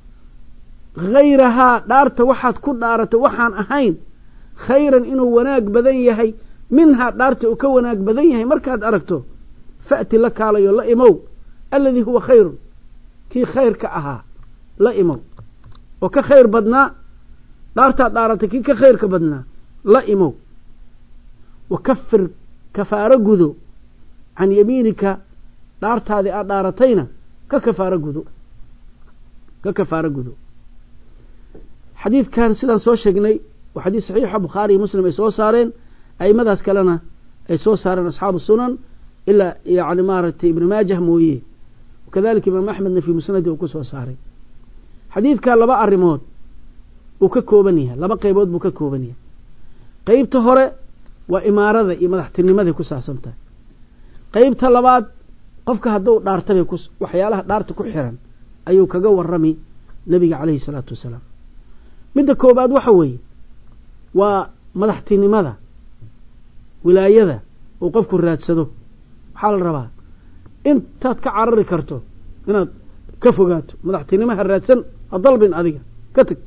غيرها دارت وحد كل دارت وحان أهين خيرا إنه وناك بدنيهي منها دارت وكوناك بدنيهي مركاد أركته فأتي لك على لا إمو الذي هو خير كي خير كأها لا إمو وكخير بدنا دارت دارت كي كخير كبدنا لا إمو وكفر كفار جذو عن يمينك دارت هذه دارتين ككفار جذو ككفار جذو حديث كان سيدان سو شيغني وحديث صحيح بخاري مسلم اي سو سارين اي مداس كلنا اي سو سارين اصحاب السنن الا يعني مارتي ابن ماجه مويه وكذلك امام احمد في مسنده وكو سو ساري حديث كان لبا اريمود وككوبنيه لبا قيبود بو ككوبنيه قيبته هره وامارده iyo madaxtinimada ku saabsanta qaybta labaad qofka haduu dhaartay ku waxyaalaha dhaarta ku xiran ayuu kaga warami nabiga kaleey salaatu wasalaam midda koobaad waxa weeye waa madaxtinimada wilaayada oo qofku raadsado waxa la rabaa intaad ka carari karto inaad ka fogaato madaxtinimada raadsan adalbin adiga ka tag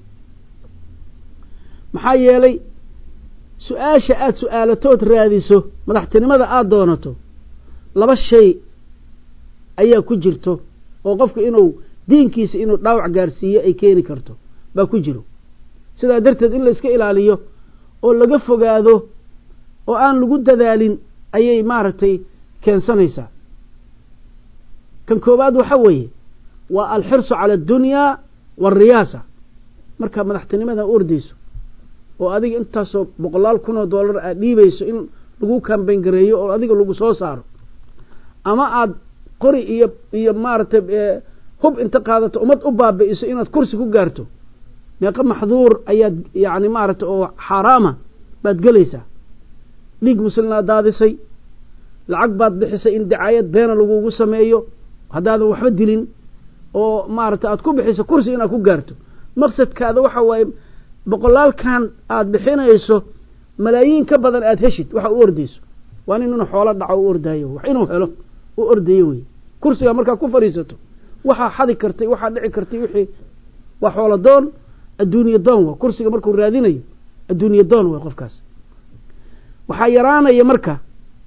maxaa yeelay su'aasha aad su'aalatood raadiso madaxtinimada aad doonato laba shay ayaa ku jirto oo qofku inuu diinkiisa inuu dhaawac gaarsiiyo ay keeni karto ba ku jiro sidaa darteed in la iska ilaaliyo oo laga fogaado oo aan lagu dadaalin ayay maartay keensanaysaa kan koobaad waxa weeye waa alxirsu cala dunya wariyaasa marka madaxtinimada ordayso oo adiga intaasoo boqolaal kun oo dollar aad dhiibayso in lagu campaign gareeyo oo adiga lagu soo saaro ama aad qori iyo iyo maartay hub inta qaadato umad u baabi'iso inaad kursi ku gaarto meeqa maxduur ayaad yani maarata oo xaraama baad gelaysaa dhiig muslimna daadisay lacag baad bixisay in dacaayad beena lagugu sameeyo haddaadan waxba dilin oo maarata aad ku bixiso kursi inaad ku gaarto maqsadkaada waxa waaye boqolaalkan aad bixinayso malaayiin ka badan aad heshid waxa u ordayso waa inuu xoolo dhaco u ordayo wax inuu helo u ordayo way kursiga markaa ku fariisato waxa xadi kartay waxa dhici kartay wixii waa xoolo doon adduunyo doon waa kursiga markuu raadinayo adduunyo doon waa qofkaas waxa yaraanaya marka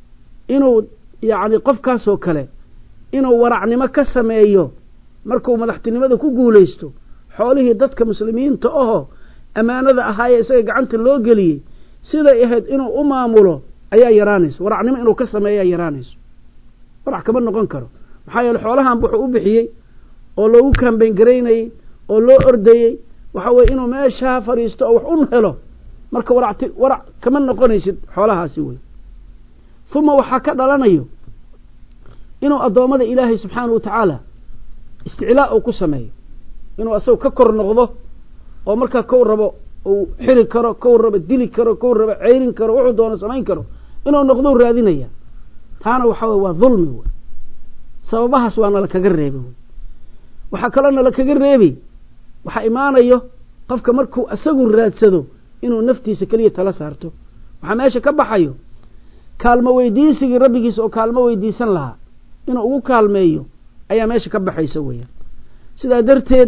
inuu yacni qofkaasoo kale inuu waracnimo ka sameeyo markuu madaxtinimada ku guulaysto xoolihii dadka muslimiinta ahoo ammaanada ahaayee isaga gacanta loo geliyey siday ahayd inuu u maamulo ayaa yaraanayso waracnimo inuu ka sameeyaa yaraanayso warac kama noqon karo maxaa yeele xoolahan wuxuu u bixiyey oo loogu kaambeyn garaynayey oo loo ordayey waxa weeye inuu meeshaa fadhiisto oo wax un helo marka waracti warac kama noqonaysid xoolahaasi wey uma waxaa ka dhalanayo inuu addoommada ilaahay subxaanahu watacaala isticlaa uu ku sameeyo inuu asagu ka kor noqdo oo markaa kow rabo uu xiri karo kow rabo dili karo kow rabo ceyrin karo wuxuu doono samayn karo inuu noqdou raadinaya taana waxa weye waa dulmi wey sababahaas waa nala kaga reebay wey waxaa kaloo nala kaga reebay waxaa imaanayo qofka markuu asagu raadsado inuu naftiisa keliya tala saarto waxaa meesha ka baxayo kaalmo weydiisigii rabbigiisa oo kaalmo weydiisan lahaa inuu ugu kaalmeeyo ayaa meesha ka baxaysa weeyaan sidaa darteed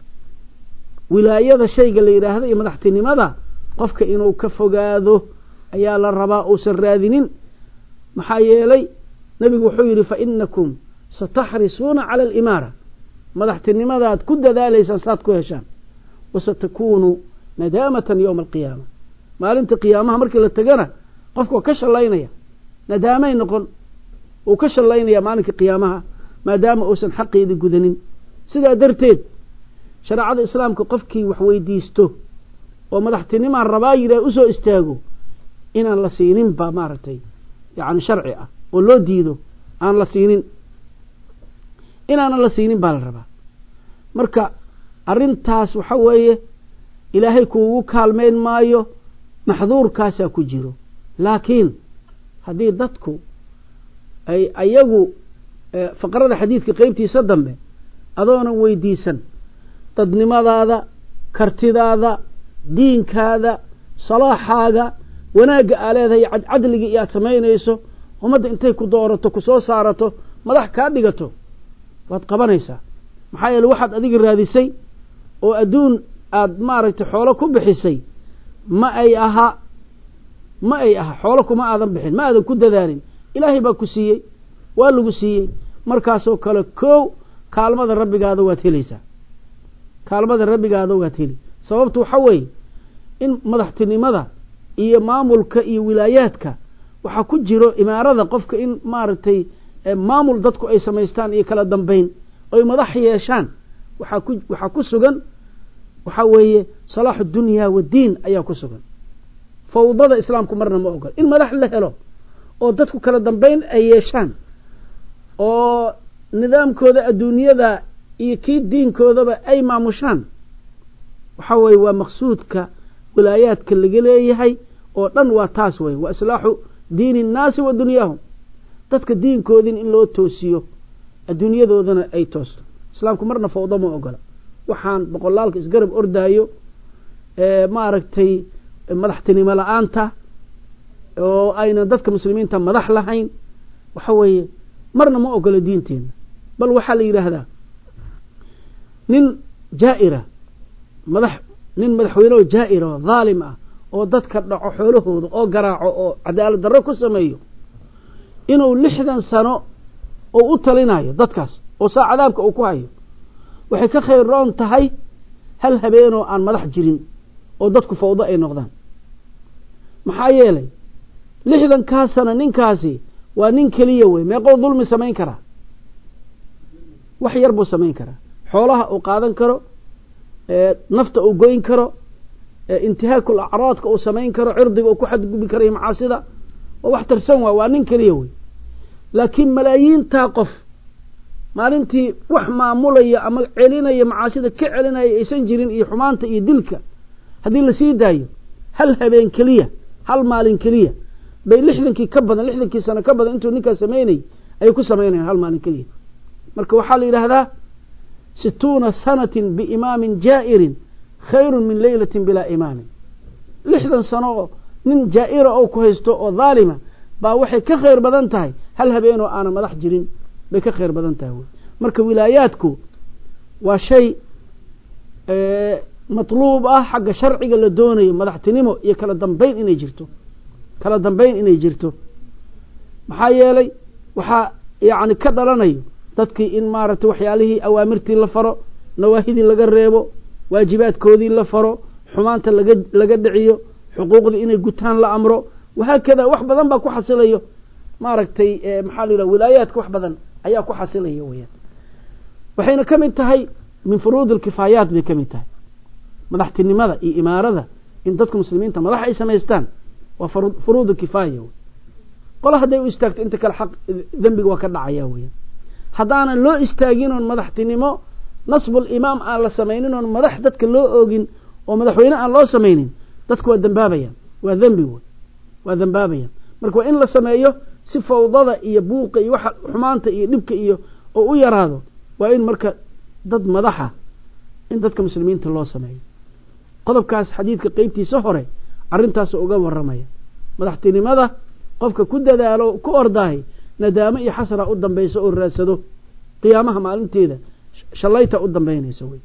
wilaayada shayga la yidhaahdo iyo madaxtinimada qofka inuu ka fogaado ayaa la rabaa uusan raadinin maxaa yeelay nebigu wuxuu yidhi fa inakum sataxrisuuna cala alimaara madaxtinimadaad ku dadaalaysaan saad ku heshaan wasatakuunu nadaamatan yowma alqiyaama maalinta qiyaamaha markii la tegana qofka waa ka shallaynaya nadaamay noqon uu ka shallaynaya maalinka qiyaamaha maadaama uusan xaqeedii gudanin sidaa darteed shareecada islaamka qofkii wax weydiisto oo madaxtinimaan rabaa yidhaah usoo istaago inaan la siinin baa maaragtay yacni sharci ah oo loo diido aan la siinin inaanan la siinin baa la rabaa marka arrintaas waxa weeye ilaahay kuugu kaalmeyn maayo maxduurkaasaa ku jiro laakiin haddii dadku ay ayagu faqrada xadiidka qeybtiisa dambe adoonan weydiisan dadnimadaada kartidaada diinkaada salaaxaaga wanaagga aa leedahay cadliga iyo aad samaynayso ummadda intay ku doorato ku soo saarato madax kaa dhigato waad qabanaysaa maxaa yeele waxaad adiga raadisay oo adduun aad maaragtay xoolo ku bixisay ma ay aha ma ay aha xoolo kuma aadan bixin ma aadan ku dadaalin ilaahay baa ku siiyey waa lagu siiyey markaasoo kale koow kaalmada rabbigaada waad helaysaa kaalmada rabbigaada waad heli sababtu waxa weeye in madaxtinimada iyo maamulka iyo wilaayaadka waxaa ku jiro imaarada qofka in maaragtay maamul dadku ay samaystaan iyo kala dambeyn oy madax yeeshaan waxaa ku waxaa ku sugan waxaa weeye salaaxu dunyaa waddiin ayaa ku sugan fawdada islaamku marna ma ogol in madax la helo oo dadku kala dambeyn ay yeeshaan oo nidaamkooda adduunyada iyo kii diinkoodaba ay maamushaan waxaa weeye waa maqsuudka wilaayaadka laga leeyahay oo dhan waa taas weye waa islaaxu diini innaasi wa dunyaahum dadka diinkoodin in loo toosiyo adduunyadoodana ay toosto islaamku marna fawdo ma ogola waxaan boqolaalka isgarab ordaayo maaragtay madaxtinimo la-aanta oo aynan dadka muslimiinta madax lahayn waxa weeye marna ma ogola diinteena bal waxaa la yidhaahdaa nin jaa'ira madax nin madaxweyne oo jaa'ira oo dhaalim ah oo dadka dhaco xoolahooda oo garaaco oo cadaalad darro ku sameeyo inuu lixdan sano oo u talinayo dadkaas oo saa cadaabka uu ku hayo waxay ka khayr roon tahay hal habeenoo aan madax jirin oo dadku fawdo ay noqdaan maxaa yeelay lixdankaa sano ninkaasi waa nin keliya wey meeqoo dulmi samayn karaa wax yar buu samayn karaa xoolaha uu qaadan karo nafta uu goyn karo intihaakul acraadka uu samayn karo cirdiga uu ku xadgubi karayo macaasida oo wax tarsan waa waa nin keliya wey laakiin malaayiintaa qof maalintii wax maamulaya ama celinaya macaasida ka celinaya aysan jirin iyo xumaanta iyo dilka haddii la sii daayo hal habeen keliya hal maalin keliya bay lixdankii ka badan lixdankii sano ka badan intuu ninkaas samaynay ayay ku samaynayaan hal maalin keliya marka waxaa la yidhaahdaa situuna sanatin biimaamin jaa'irin khayrun min leylatin bilaa imaamin lixdan sano oo nin jaa'ira oo ku haysto oo dhaalima baa waxay ka khayr badan tahay hal habeenoo aanan madax jirin bay ka khayr badan tahay marka wilaayaadku waa shay matluub ah xagga sharciga la doonayo madaxtinimo iyo kala dambeyn inay jirto kala dambeyn inay jirto maxaa yeelay waxaa yacni ka dhalanayo dadkii in maaragtay waxyaalihii awaamirtii la faro nawaahidii laga reebo waajibaadkoodii la faro xumaanta laga laga dhiciyo xuquuqdii inay gutaan la amro wahaakada wax badan baa ku xasilayo maaragtay maxaa la yidhaha wilaayaadka wax badan ayaa ku xasilaya weyaan waxayna ka mid tahay min furuud alkifaayaat bay ka mid tahay madaxtinimada iyo imaarada in dadka muslimiinta madax ay samaystaan waa furuud kifaaya qola hadday u istaagto inta kale xaq dembiga waa ka dhacaya weyaan haddaanan loo istaagin oon madaxtinimo nasbul imaam aan la samaynin oon madax dadka loo oogin oo madaxweyne aan loo samaynin dadku waa dembaabayaan waa dembi wey waa dembaabayaan marka waa in la sameeyo si fawdada iyo buuqa iyo waxa xumaanta iyo dhibka iyo oo u yaraado waa in marka dad madaxa in dadka muslimiinta loo sameeyo qodobkaas xadiidka qeybtiisa hore arrintaas uga waramaya madaxtinimada qofka ku dadaalo ku ordaahay nadaamo iyo xasra u dambayso oo raadsado qiyaamaha maalinteeda shalayta u dambaynayso way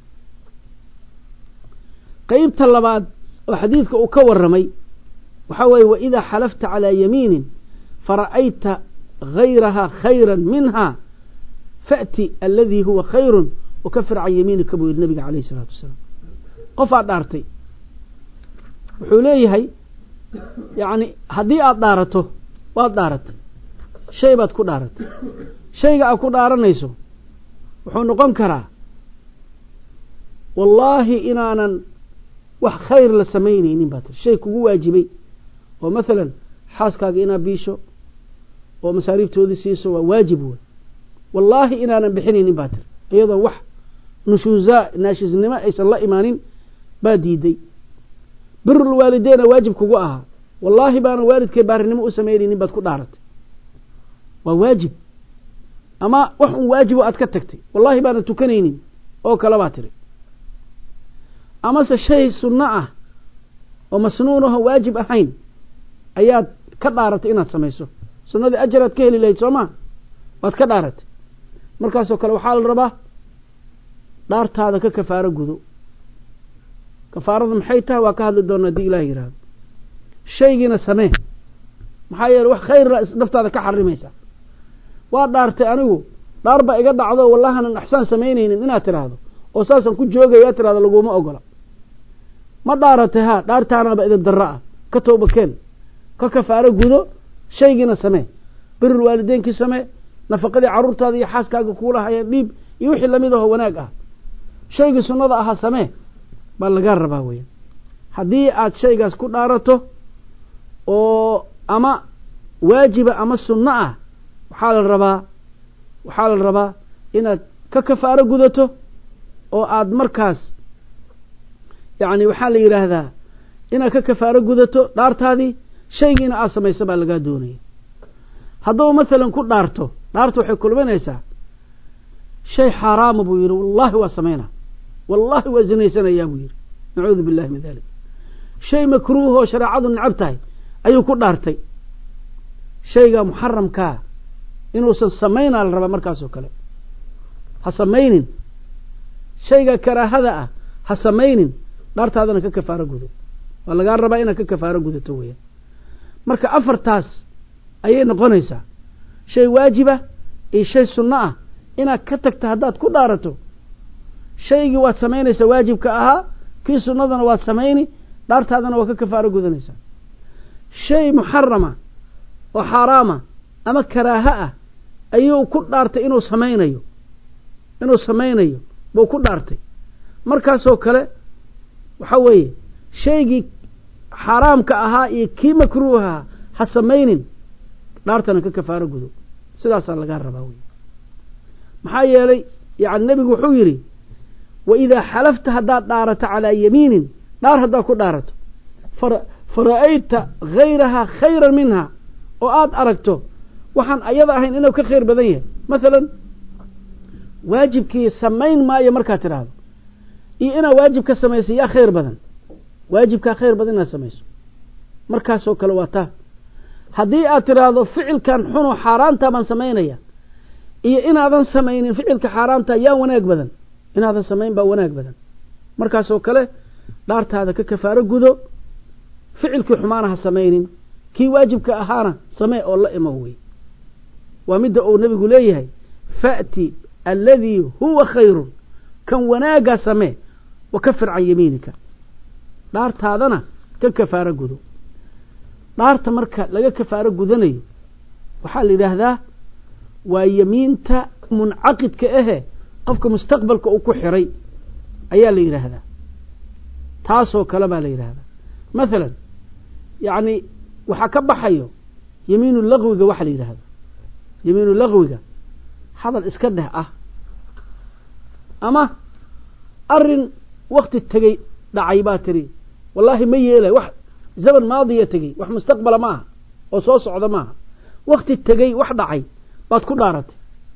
qeybta labaad oo xadiidka uu ka waramay waxa weeye wa idha halafta ala yaminin fara'ayta ghayraha khayran minha fa'ti alladhi huwa khayrun wa kafir an yaminika buu nabiga kaleey salaatu wasalaam qof aad dhaartay wuxuu leeyahay yani haddii aad dhaarato waad dhaaratay shay baad ku dhaaratay shayga aad ku dhaaranayso wuxuu noqon karaa wallaahi inaanan wax khayr la samaynaynin baad tiri shay kugu waajibay oo maalan xaaskaaga inaad biisho oo masaariiftoodii siiso waa waajib wey wallaahi inaanan bixinaynin baad tiri iyadoo wax nushuuza naashisnimo aysan la imaanin baa diiday birul waalideena waajib kugu ahaa wallaahi baana waalidkay baarinimo u samaynaynin baad ku dhaaratay waa waajib ama wax un waajibo aad ka tagtay wallaahi baana tukanaynin oo kale baa tiri amase shay sunno ah oo masnuun aho waajib ahayn ayaad ka dhaaratay inaad samayso sunnadii ajaraad ka heli lahayd soo maa waad ka dhaaratay markaasoo kale waxaa la rabaa dhaartaada ka kafaaro gudo kafaarada maxay tahay waa ka hadli doona haddii ilaah yidhaahdo shaygiina samee maxaa yeele wax khayr la naftaada ka xarimaysa waa dhaartay anigu dhaar baa iga dhacdo wallahanan axsaan samaynaynin inaad tiraahdo oo saasan ku joogaya tiraahdo laguma ogola ma dhaaratay ha dhaartaanaba idin darra ah ka tooba keen ka kafaaro gudo shaygiina samee birul waalideenkii samee nafaqadii carruurtaada iyo xaaskaaga kuula hayeen dhiib iyo wixii lamid aho wanaag ah shaygii sunnada ahaa samee baa lagaa rabaa weya haddii aad shaygaas ku dhaarato oo ama waajiba ama sunno ah waxaa la rabaa waxaa la rabaa inaad ka kafaaro gudato oo aad markaas yacni waxaa la yidhaahdaa inaad ka kafaaro gudato dhaartaadii shaygiina aad samaysa baa lagaa doonaya hadduu maalan ku dhaarto dhaarta waxay kulminaysaa shay xaaraama buu yidhi wallaahi waa samaynaa wallaahi waa zinaysanayaa buu yidhi nacuudu billahi min dalik shay makruuh oo shareecadu necab tahay ayuu ku dhaartay shayga muxaramkaa inuusan samaynaa la rabaa markaasoo kale ha samaynin shayga karaahada ah ha samaynin dhaartaadana ka kafaaro gudo waa lagaa rabaa inaad ka kafaaro gudato weeyaan marka afartaas ayay noqonaysaa shay waajiba iyo shay sunno ah inaad ka tagta haddaad ku dhaarato shaygii waad samaynaysaa waajibka ahaa kii sunnadana waad samayni dhaartaadana waa ka kafaaro gudanaysaa shay muxarama oo xaaraama ama karaaha ah ayuu ku dhaartay inuu samaynayo inuu samaynayo buu ku dhaartay markaasoo kale waxa weeye shaygii xaaraamka ahaa iyo kii makruuhaha ha samaynin dhaartana ka kafaaro gudo sidaasaa lagaa rabaa wey maxaa yeelay yani nebigu wuxuu yidhi wa idaa xalafta haddaad dhaarato calaa yamiinin dhaar haddaad ku dhaarato fara'ayta hayrahaa khayran minha oo aada aragto waxaan ayada ahayn inuu ka khayr badan yahay masalan waajibkii samayn maayo markaad tidhaahdo iyo inaad waajib ka samayso yaa khayr badan waajibkaa khayr badan inaad samayso markaasoo kale waa taa haddii aad tidhaahdo ficilkan xunoo xaaraantaa baan samaynaya iyo inaadan samaynin ficilka xaaraamtaa yaa wanaag badan inaadan samayn baa wanaag badan markaasoo kale dhaartaada ka kafaaro gudo ficilkii xumaana ha samaynin kii waajibka ahaana samee oo la imo wey ومد أو نبي قليه فأتي الذي هو خير كان وناقا سماه وكفر عن يمينك دارت هذانا كان كفارة قدو دارت مركا لقى كفارة قدني وحال هذا ويمينتا منعقد كأهه قفك مستقبلك أو كحري أيا لي هذا تاسو كلمة لي هذا مثلا يعني وحكب حيو يمين اللغو ذو وحل هذا يمين اللغو ذا هذا الإسكده أه أما أرن وقت التجي دعيباتري والله ما يله واحد زمن ماضي يتجي واحد مستقبل معه وصوص عذا معه وقت التجي واحد دعي بتكون دارت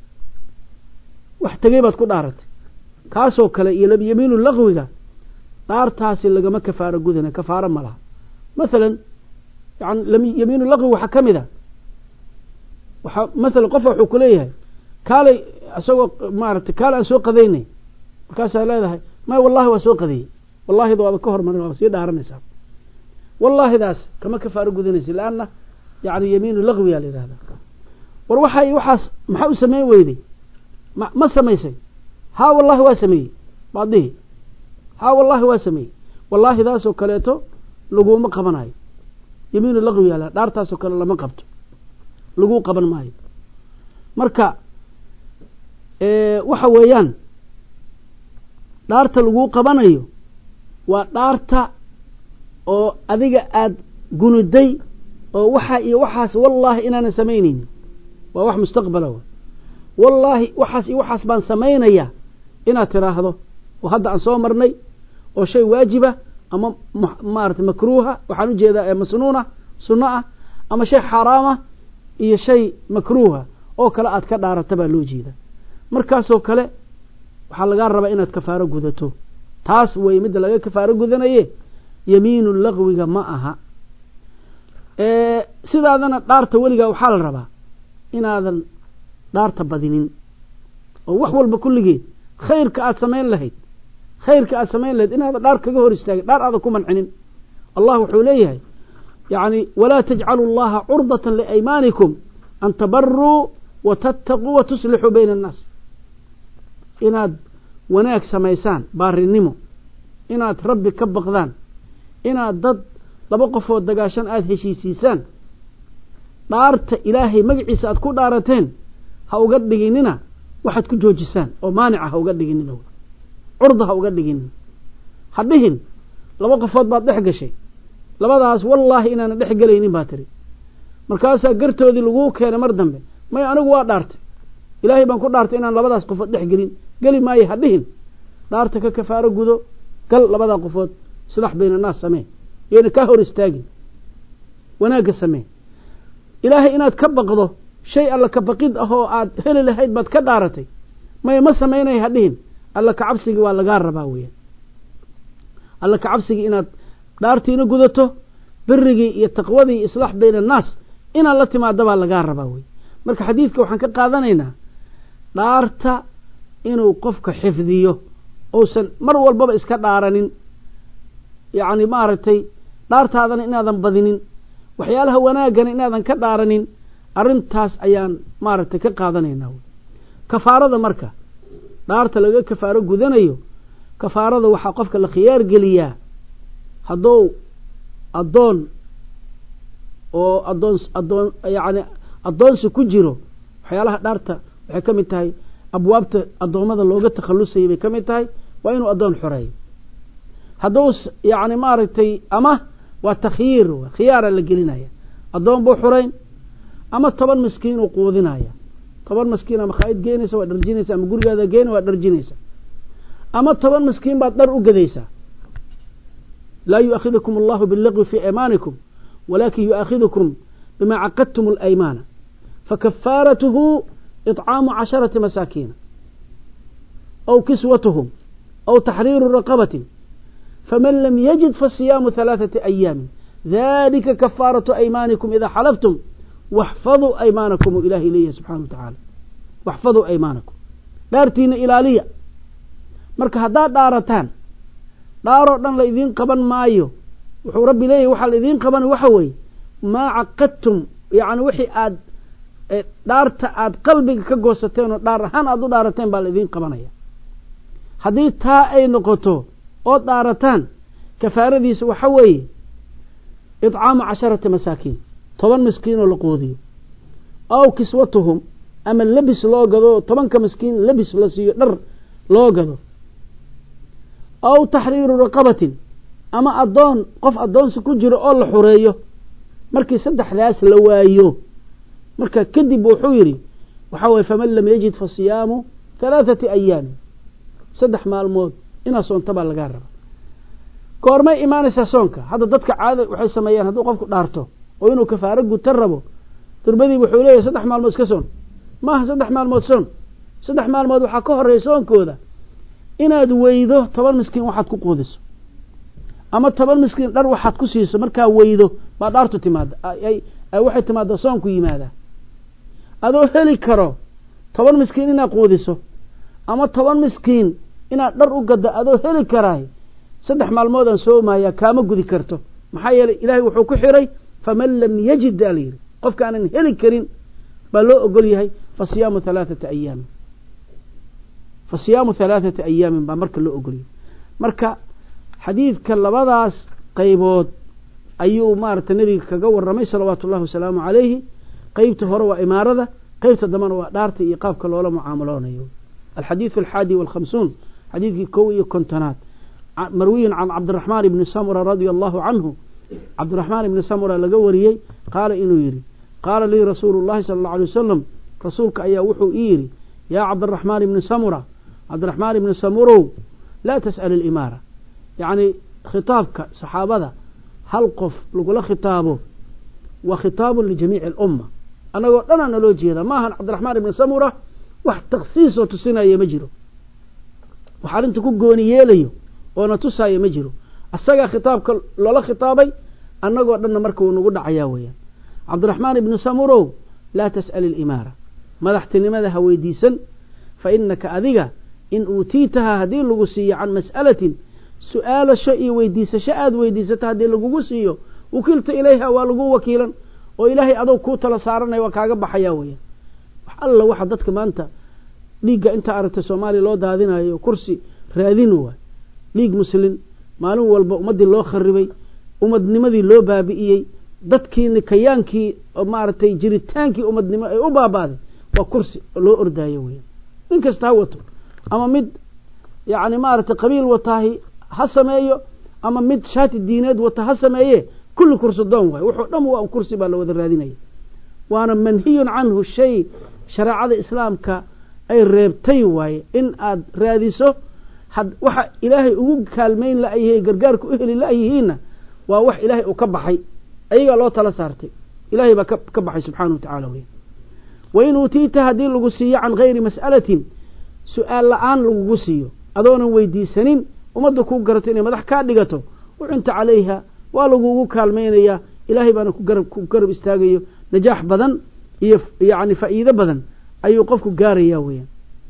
واحد تجي بتكون دارت كاسو كلا يلبي يمين اللغو ذا دار تاسي اللي ما كفارة جودنا كفارة ملها مثلا يعني لم يمين اللغو وحكم ذا وح مثلا قفوا حكوليه كالي أسوق مارت كالي أسوق ذيني كاسة لا ذا ما والله وسوق ذي والله ذو بكهر من الوصية دار النساء والله ذاس كما كفارة جودنا لأنه يعني يمين اللغو يا لي هذا وروحها يوحس محاو سمي ويدي ما ما سمي شيء ها والله واسمي بعده ها والله واسمي والله ذا سو كليته لغو ما قبناي يمين اللغو يالا دارتاسو kale lama qabto lagu qaban maayo marka ee waxa weeyaan daarta lagu qabanayo waa daarta oo adiga aad gunuday oo waxa iyo waxaas wallahi inaana sameeynin waa wax mustaqbalo wallahi waxaas iyo waxaas baan sameeynaya ina tiraahdo oo hadda aan soo marnay oo shay waajiba ama maarta makruuha waxaan u jeedaa ee masnuuna sunna ama shay xaraama iyo shay makruuha oo kala aad ka dhaarata baa loo jeeda markaas oo kale waxa laga rabaa inaad kafaaro gudato taas way mid laga kafaaro gudanaye yamiinu lagwiga ma aha ee sidaadana dhaarta waliga waxa la rabaa inaadan dhaarta badinin oo wax walba kulligeed khayrka aad sameyn lahayd خيرك أسمين لد إن هذا دارك جهور استاج دار هذا كمان عنين الله حوليه يعني ولا تجعلوا الله عرضة لأيمانكم أن تبروا وتتقوا وتصلحوا بين الناس إناد وناك سميسان بار النمو إناد ربي كبق ذان إناد ضد لبقفوا الدقاشان آد هشيسيسان دارت إلهي مجعس أتكون دارتين هاو قد لقيننا واحد كل جوجسان أو مانع هاو قد لقيننا عرضها وقد لقين حدهن لما قفض بعض دحق شيء لما داس والله إن أنا دحق ليني باتري مركاسا قرتو ذي لقوك هنا مردن بي ما أنا قوى دارت إلهي بانكو دارت إن أنا لما داس قفض دحق لين قالي ما يحدهن دارتك كفارة قدو قال لما دا قفض سلاح بين الناس سمين يعني كهور استاقي وناق سمين إلهي إنا تكبقضو شيء الله كبقيد أهو عاد هلي لهيد بات كدارتي ما يمسا ما ينا يحدهن alla ka cabsiga waa laga rabaa weeyaan alla ka cabsiga inaad dhaartiina gudato birrigi iyo taqwadii iyo islaax bayna naas ina la timaado baa laga rabaa weey marka xadiidka waxaan ka qaadanaynaa dhaarta inuu qofka xifdiyo oo san mar walba iska dhaaranin yaani maartay dhaartaadana inaadan badinin waxyaalaha wanaaggan inaadan ka dhaaranin arintaas ayaan maartay ka qaadanaynaa kafaarada marka dhaarta laga kafaaro gudanayo kafaarada waxa qofka la khiyaar geliyaa hadoo adoon oo adoon adoon yaani adoonsi ku jiro waxyaalaha dhaarta waxay kamid tahay abwaabta adoomada looga takhalusay bay kamid tahay waa inuu adoon xoreeyo hadoo yaani maartay ama waa takhyiir khiyaar la gelinaya adoon buu xoreyn ama toban miskiin uu quudinaya toban miskiin ama khayd geenaysa waa dharjinaysa ama gurigaada geen waa dharjinaysa ama toban miskiin baad dhar u gadaysa la yu'akhidukum Allahu bil-laghwi fi aymanikum walakin yu'akhidukum bima 'aqadtum al-aymana fakaffaratuhu it'amu 'asharati masakin aw kiswatuhum aw tahriru raqabatin faman lam yajid fasiyamu thalathati ayyam dhalika kaffaratu aymanikum idha halaftum واحفظوا أيمانكم إله إليه سبحانه وتعالى واحفظوا أيمانكم دارتين إلالية مركا هدا دارتان دارو دان لإذين قبن مايو وحو ربي ليه وحا لإذين قبن وحوي ما عقدتم يعني وحي آد dhaarta aad qalbiga ka goosateen oo dhaar ahaan aad u dhaarateen baa la idiin qabanaya haddii taa ay noqoto oo dhaarataan kafaaradiisa waxa weeye idcaamu casharata masaakiin toban miskiin oo la quudiyo aw kiswatuhum ama labis loo gado tobanka miskiin labis la siiyo dhar loo gado aw taxriiru raqabatin ama adoon qof adoonsi ku jiro oo la xureeyo markii saddexdaas la waayo marka kadib wuxuu yiri waxa way faman lam yajid fa siyaamu thalathati ayyam saddex maalmood ina soonta baa laga raba goorma iimaanaysa soonka hadda dadka caado waxay sameeyaan haduu qofku dhaarto oo inuu kafaaro guta rabo turbadii wuxuu leeyahay saddex maalmood iska soon ma saddex maalmood soon saddex maalmood waxa ka horeeyo soonkooda inaad weydo toban miskiin waxaad ku quudiso ama toban miskiin dhar waxaad ku siiso marka weydo ba dhaartu timaada ay ay waxay timaada soonku yimaada adoo heli karo toban miskiin inaad quudiso ama toban miskiin inaad dhar u gado adoo heli karaay saddex maalmood aan soomaya kaama gudi karto maxaa yeelay ilaahay wuxuu ku xiray faman lam yajid alayhi qofka aan heli karin baa loo ogol yahay fa siyaamu thalathata ayyam fa siyaamu thalathata ayyam baa marka loo ogol yahay marka xadiidka labadaas qaybood ayuu maarta nabiga kaga waramay salawaatullaahi wasalaamu calayhi qaybta hore waa imaarada qaybta dambana waa dhaarta iyo qaabka loola mucaamalonayo الحديث الحادي والخمسون حديث كوي كنتنات مروي عن عبد الرحمن بن سمرة رضي الله عنه عبد الرحمن بن سمرة لقوريي قال إنه يري قال لي رسول الله صلى الله عليه وسلم رسولك أيا وحو إيري يا عبد الرحمن بن سمرة عبد الرحمن بن سمرة لا تسأل الإمارة يعني خطابك صحابة هل قف لقول خطابه وخطاب لجميع الأمة أنا قلت أنا نلوجي هذا ما هن عبد الرحمن بن سمرة wax takhsiiso tusinaya ma jiro waxa arinta ku gooniyeelayo oo na tusaayo ma jiro asaga khitaabka loola khitaabay annagoo dhan marka uu nagu dhacaya weeyaan Abdurrahman ibn Samuro la tas'al al-imara madaxtinimada ha weydiisan fa innaka adiga in uutiitaha hadii lagu siiyo can mas'alatin su'aala shay weydiisasho aad weydiisata hadii lagu siiyo wakilta ilayha waa lagu wakiilan oo ilaahay adoo ku tala saaranay waa kaaga baxaya weeyaan alla waxa dadka maanta liiga inta aragtay Soomaaliya loo daadinayo kursi raadin waa liig muslim maalin walba ummadii loo kharibay ummadnimadii loo baabi'iyay dadkii kayaankii maartay jiritaankii ummadnimo ay u baabaaday waa kursi loo ordaayo weeyaan in kasta wato ama mid yaani maartay qabiil wataahi ha sameeyo ama mid shaati diineed wata ha sameeye kullu kursi doon way wuxuu dham waa kursi baa la wada raadinaya waana manhiyun anhu shay shariicada islaamka ay reebtay way in aad raadiso had waxa ilaahay ugu kaalmeyn la ayay gargaarku u heli la ayhiina waa wax ilaahay uu ka baxay ayaga loo tala saartay ilaahay ba ka baxay subhanahu wa ta'ala way wayn utiita hadii lagu siiyo can ghayri mas'alatin su'aal la'aan lagu siiyo adoona weydiisanin umada ku garatay inay madax ka dhigato wuxunta calayha waa lagu kaalmeynaya ilaahay baana ku garab ku garab istaagayo najaax badan iyo yaani faa'iido badan ayuu qofku gaaraya weeyaan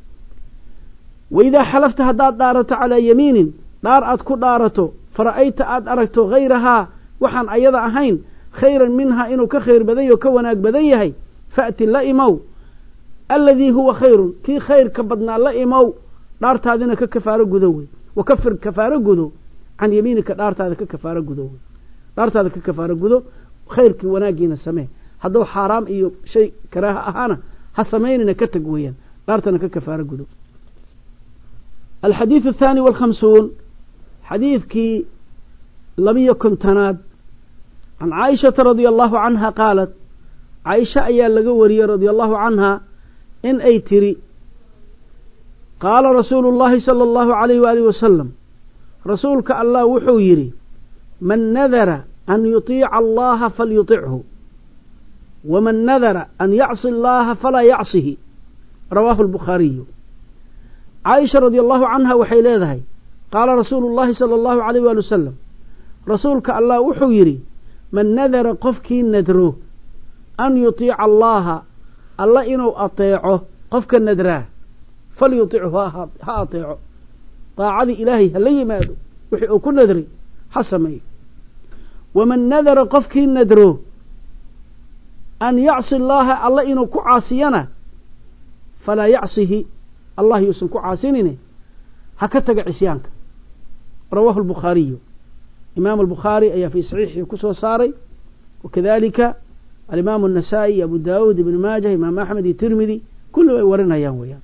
wayda halafta hadaad dhaarato ala yamiinin dhaar aad ku dhaarato fara'ayta aad aragto ghayraha waxaan ayada ahayn khayran minha inuu ka khayr badan yahay ka wanaag badan yahay fa'ti la imaw alladhi huwa khayrun ki khayr ka badna la imaw dhaartaadina ka kafaaro gudow wa kafir kafaaro gudow an yamiinika dhaartaada ka kafaaro gudow dhaartaada ka kafaaro gudow khayrki wanaagiina samee hadduu xaraam iyo shay karaaha ahana ha sameynina ka tag weeyaan dhaartana ka kafaaro gudo الحديث الثاني والخمسون حديث كي لم يكن تناد عن عائشة رضي الله عنها قالت عائشة أيال لقوري رضي الله عنها إن أيتري قال رسول الله صلى الله عليه وآله وسلم رسولك الله وحويري من نذر أن يطيع الله فليطعه ومن نذر أن يعصي الله فلا يعصه رواه البخاري عائشة رضي الله عنها وحي ليذهي قال رسول الله صلى الله عليه وآله وسلم رسولك الله وحويري من نذر قفك ندره أن يطيع الله الله إنه أطيعه قفك الندره فليطيعه ها أطيعه طاعة إلهي هل يماذا وحي أكون ندري حسمي ومن نذر قفك ندره an yacsi allaha alla inuu ku caasiyana falaa yacsihi allah yuusan ku caasinine ha ka taga cisyaanka rawaahu albukhaariyu imaamu albukhaari ayaa fii saxiixii ku soo saaray wakadalika alimaamu النasaa'i abu daawuud ibn maajah imaam axmed iyo tirmidi kulli ay warinayaan weeyaan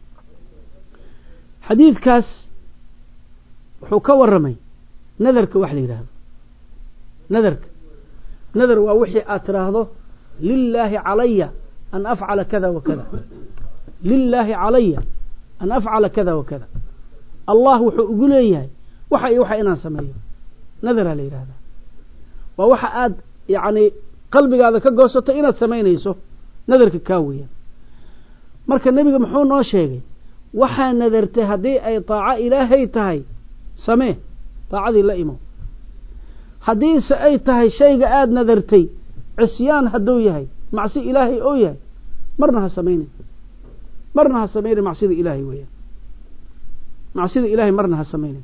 xadiidkaas wuxuu ka waramay nadarka wax la yidhaahdo nadarka nadar waa wixii aad tiraahdo lilaahi calaya an afcala kada wa kada lilaahi calaya an afcala kada wa kada allah wuxuu ugu leeyahay waxa iyo waxa inaan sameeyo nadaraa la yidhahdaa waa waxa aad yacni qalbigaada ka goosato inaad samaynayso nadarka kaa weeyaan marka nebiga muxuu noo sheegay waxaa nadartay haddii ay taaco ilaahay tahay samee taacadii la imo haddiise ay tahay shayga aada nadartay cisyaan hadduu yahay macsi ilaahay oo yahay marna ha samaynin marna ha samaynin macsida ilaahay weeyaan macsida ilaahay marna ha samaynin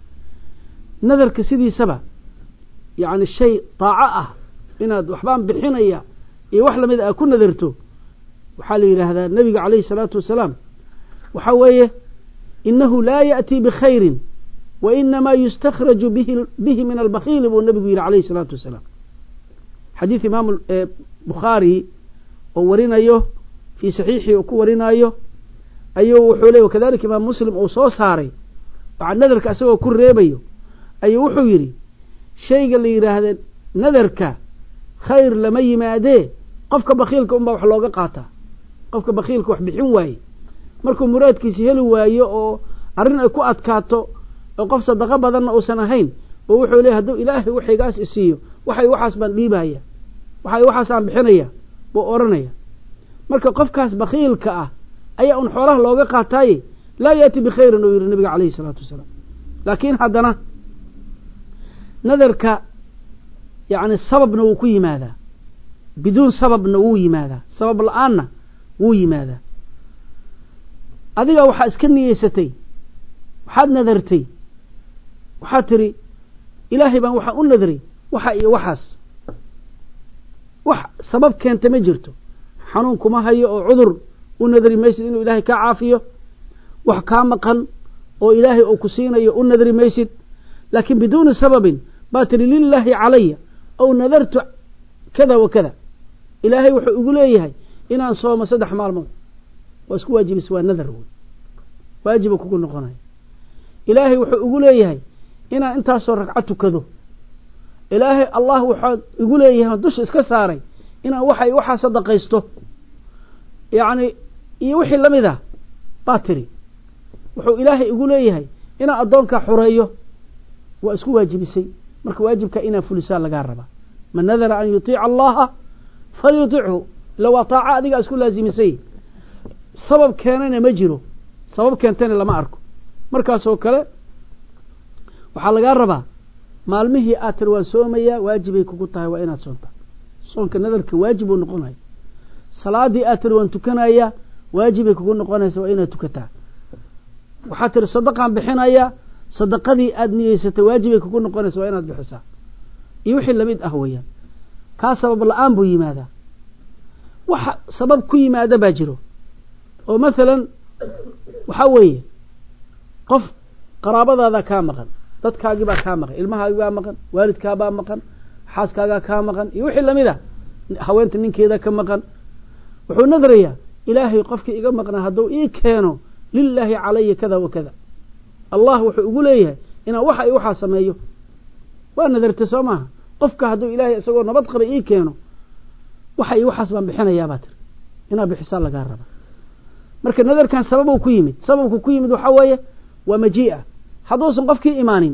nadarka sidiisaba yacni shay taaco ah inaad waxbaan bixinaya iyo wax lamid a ku nadarto waxaa la yidhaahdaa nabiga calayhi salaatu wasalaam waxaa weeye inahu laa ya'tii bikhayrin wa inamaa yustakhraju bihi bihi min albakhiili buu nabigu yidhi calayhi salaatu wasalaam xadiid imaamu bukhaari oo warinayo fii saxiixii uu ku warinayo ayuu wuxuu leey wakadalika imaam muslim uu soo saaray waxaa nadarka isagoo ku reebayo ayuu wuxuu yidhi shayga la yidhaahda nadarka khayr lama yimaadee qofka bakiilka unbaa wax looga qaataa qofka bakiilka wax bixin waaye markuu muraadkiisi heli waayo oo arrin ay ku adkaato oo qof sadaqo badanna uusan ahayn oo wuxuu leeyahy hadduu ilaahay waxaygaas isiiyo waxay waxaas baan dhiibaya waxay waxaas aan bixinaya buu odhanaya marka qofkaas bakiilka ah ayaa un xoolaha looga qaataaye laa yaati bikhayrin uu yidhi nabiga calayhi salaatu wasalaam laakiin haddana nadarka yacni sababna wuu ku yimaadaa biduun sababna wuu yimaadaa sabab la-aanna wuu yimaadaa adiga waxaa iska niyeysatay waxaad nadartay waxaad tiri ilaahay baan waxaan u nadray waxa iyo waxaas wax sabab keenta ma jirto xanuun kuma hayo oo cudur u nadri maysid inuu ilaahay kaa caafiyo wax kaa maqan oo ilaahay uu ku siinayo u nadri maysid laakiin biduuni sababin baa tiri lilaahi calaya ow nadartu kada wa kada ilaahay wuxuu igu leeyahay inaan soomo saddex maalmood waa isku waajibis waa nadar wey waajiba kugu noqonaya ilaahay wuxuu igu leeyahay inaan intaasoo ragco tukado ilaahay allah waxaad igu leeyahay dusha iska saaray inaan waxay waxaa sadaqaysto yacni iyo wixii lamid ah baa tiri wuxuu ilaahay igu leeyahay inaan addoonkaa xureeyo waa isku waajibisay marka waajibka inaa fulisaa lagaa rabaa man nadara an yutiica allaha falyutichu ila waa taaco adigaa isku laazimisay sabab keenana ma jiro sabab keentana lama arko markaasoo kale waxaa lagaa rabaa maalmihii aad tir waan soomayaa waajibay kugu tahay waa inaad soontaa soonka nadarka waajib uu noqonaya salaadii aad tir waan tukanayaa waajibay kugu noqonaysa waa inaad tukataa waxaad tiri sadaqaan bixinayaa sadaqadii aad niyeysatay waajibay kugu noqonaysa waa inaad bixisaa iyo wixii lamid ah weeyaan kaa sabab la-aan buu yimaadaa waxa sabab ku yimaada baa jiro oo mathalan waxaa weeye qof qaraabadaada kaa maqan dadkaagii baa kaa maqan ilmahaagii baa maqan waalidkaabaa maqan xaaskaagaa kaa maqan iyo wixii lamid ah haweenta ninkeeda ka maqan wuxuu nadrayaa ilaahay qofkii iga maqnaa hadduu ii keeno lilaahi calaya kada wa kada allah wuxuu igu leeyahay inaan waxa i waxaa sameeyo waa nadartay soo maaha qofka hadduu ilaahay isagoo nabad qaba ii keeno waxa i waxaas baan bixinayaabaa tiri inaad bixisaa lagaa raba marka nadarkan sababuu ku yimid sababku ku yimid waxaa weeye waa majii'a hadduusan qofkii imaanin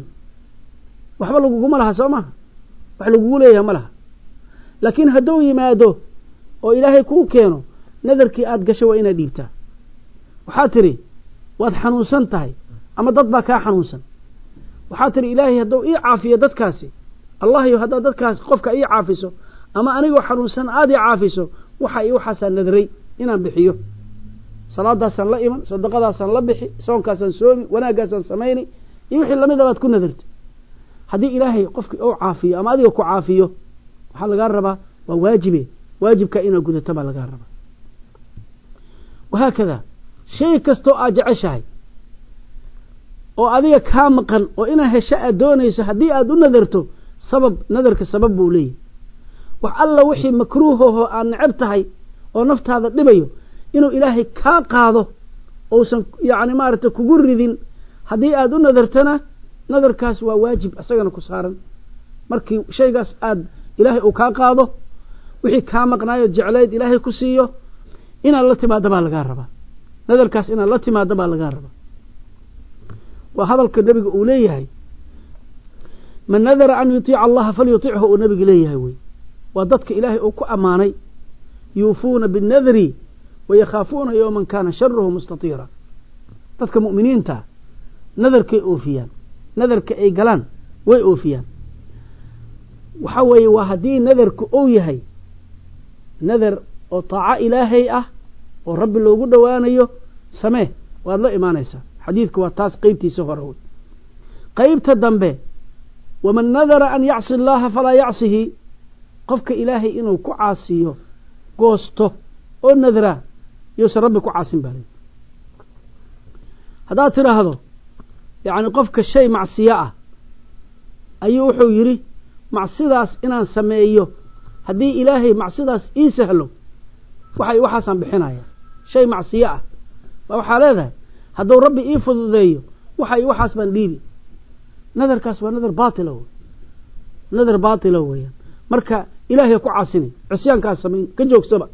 waxba laguguma laha soo maaha wax lagugu leeyahay ma laha laakiin hadduu yimaado oo ilaahay kuu keeno nadarkii aad gashay waa inaad dhiibtaa waxaad tiri waad xanuunsan tahay ama dad baa kaa xanuunsan waxaad tiri ilaahay hadduu ii caafiyo dadkaasi allahayo haddaad dadkaas qofka ii caafiso ama anigoo xanuunsan aad ii caafiso waxa ii waxaasaan nadray inaan bixiyo salaadaasaan la iman sadaqadaasaan la bixi soonkaasaan soomi wanaaggaasaan samaynay iyo wixii lamida baad ku nadartay haddii ilaahay qofkii ou caafiyo ama adiga ku caafiyo waxaa lagaa rabaa waa waajibe واجبك إنا قد تبع لقاربا وهكذا شيء كستو أجعشاي oo adiga ka maqan oo ina hesha adoonayso hadii aad u nadarto sabab nadarka sabab buu leeyahay wax alla wixii makruuho aan neceb tahay oo naftaada dhibayo inuu ilaahay ka qaado oo san yaani maarta kugu ridin hadii aad u nadartana nadarkaas waa waajib asagana ku saaran markii shaygaas aad ilaahay uu ka qaado wixii ka maqnaayo jecleed ilaahay ku siiyo ina la timaado baa laga rabaa nadarkaas ina la timaado baa laga rabaa وهذا النبي أوليه من نذر أن يطيع الله فليطيعه النبي إليه وي وضدك إلهي أكو أماني يوفون بالنذر ويخافون يوما كان شره مستطيرا ضدك مؤمنين تا نذر كي أوفيان نذر كي قلان وي أوفيان وحوي وهدي نذر كأويهي نذر وطاعة إلهي أه ورب اللي قد وانيه سماه والله إيمانيسا حديثك واتاس قيبتي سفره قيبت الدنبه ومن نذر أن يعصي الله فلا يعصيه قفك إلهي إنه كعاسيه قوسته والنذره يوسر ربك عاسم بالي هذا ترى هذا يعني قفك الشيء معصية أيوحو يري معصيداس إنان سميه هدي إلهي معصيداس إيسهلو وحي وحسن بحنايا شيء معصية وحال هذا هذا ربي يفضل ذيه وحي وحاس من ديبي نذر كاس ونذر باطل نذر باطل هو يعني مركا إلهي كو عاصني عصيان كاس سمين كجوك سبا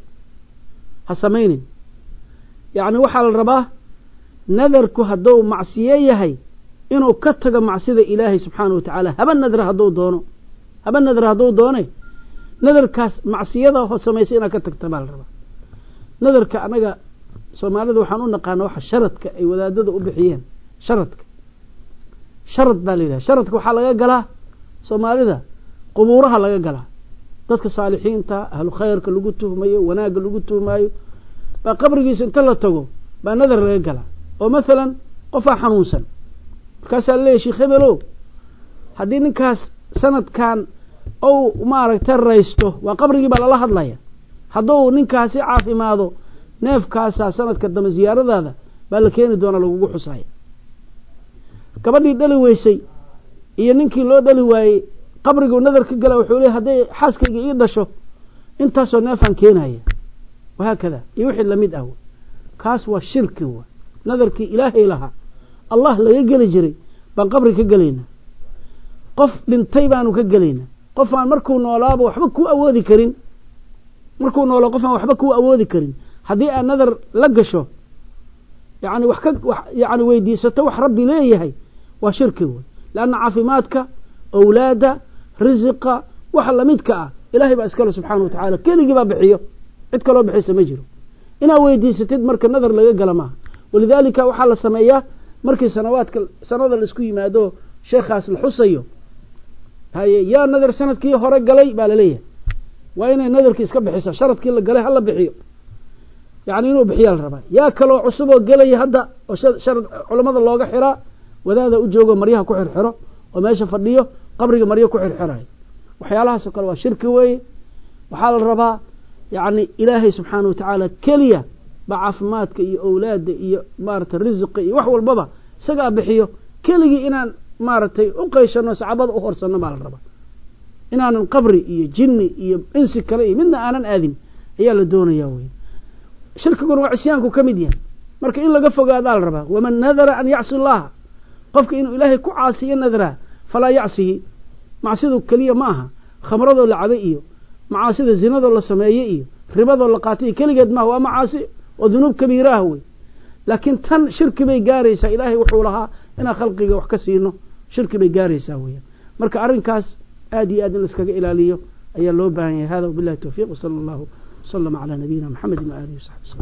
هسمين يعني وحال الرباه نذر كو هدو معصية هي إنه كتغ معصية إلهي سبحانه وتعالى هبا النذر هدو دونه هبا النذر هدو دونه نذر كاس معصية هو سميسينا كتغ تبال الرباه نذر كأنك soomaalida waxaan u naqaan waxa sharadka ay wadaadada u bixiyeen sharadka sharad baa leeyahay sharadka waxa laga galaa soomaalida qubuuraha laga galaa dadka saalixiinta ahlu khayrka lagu tuhmayo wanaaga lagu tuhmayo ba qabrigiisa inta la tago ba nadar laga galaa oo midalan qofa xanuunsan markaas la leeyahay sheekh hebelo hadii ninkaas sanadkan oo maaragtay raysto waa qabrigii baa la hadlaya haduu ninkaasi caafimaado neefkaasa sanadka dambe ziyaaradaada baa la keeni doona lagu xusaaya gabadhii dhali weysay iyo ninkii loo dhali waayey qabrigu nadar ka gala wuxuu leeyahay haday xaaskayga ii dhasho intaas oo neefan keenaya waxa kada iyo wixii lamid ah kaas waa shirki waa nadarkii ilaahay laha allah laga gali jiray baan qabri ka galayna qof dhintay baanu ka galayna qof aan markuu noolaabo waxba ku awoodi karin markuu noolo qof aan waxba ku awoodi karin haddii aan nadar la gasho yani wax ka yani weydiisato wax rabbi leeyahay waa shirki wey laanna caafimaadka awlaada risiqa waxa lamidka ah ilaahay baa iskale subxaana wa tacaala keligii baa bixiyo cid kaloo bixisa ma jiro inaad weydiisatid marka nadar laga gala maaha walidaalika waxaa la sameeyaa markii sanawaadka sanada la isku yimaado sheekhaas la xusayo haye yaa nadar sanadkii hore galay baa laleeyahay waa inay nadarkii iska bixisa sharadkii la galay hala bixiyo يعني إنه بحيال ربا يا كلو عصبه قلي هدا وشرد علماء الله حراء وذا أجوجه مريها كحر حراء وما يشفرديه قبره مريها كحر حراء وحيالها سكروا شرك وي وحال الربا يعني إلهي سبحانه وتعالى كلية بعفماتك إي أولاد إي مارت الرزق إي وحو البابا سقى بحيه كلي إنان مارتي أقيشنا سعباد أخر سنة مال الربا إنان القبري إي جني إي إنسي كلي منا أنا آذن إيا لدون يوين shirkiguna waa cisyaanku ka mid yahay marka in laga fogaado la rabaa waman nadara an yacsi allah qofka inuu ilaahay ku caasiyo nadra falaa yacsihi macsidu kaliya ma aha khamrado la cabay iyo macaasida zinado la sameeyay iyo ribado la qaatay kaligeed ma waa macaasi oo dunuub kabiiraha way laakiin tan shirki bay gaaraysaa ilaahay wuxuu lahaa inaa khalqiga wax ka siino shirki bay gaaraysaa weeyaan marka arrinkaas aad iyo aad in iskaga ilaaliyo ayaa loo baahan yahay hada billahi tawfiiq sallallahu وسلم على نبينا محمد وآله وصحبه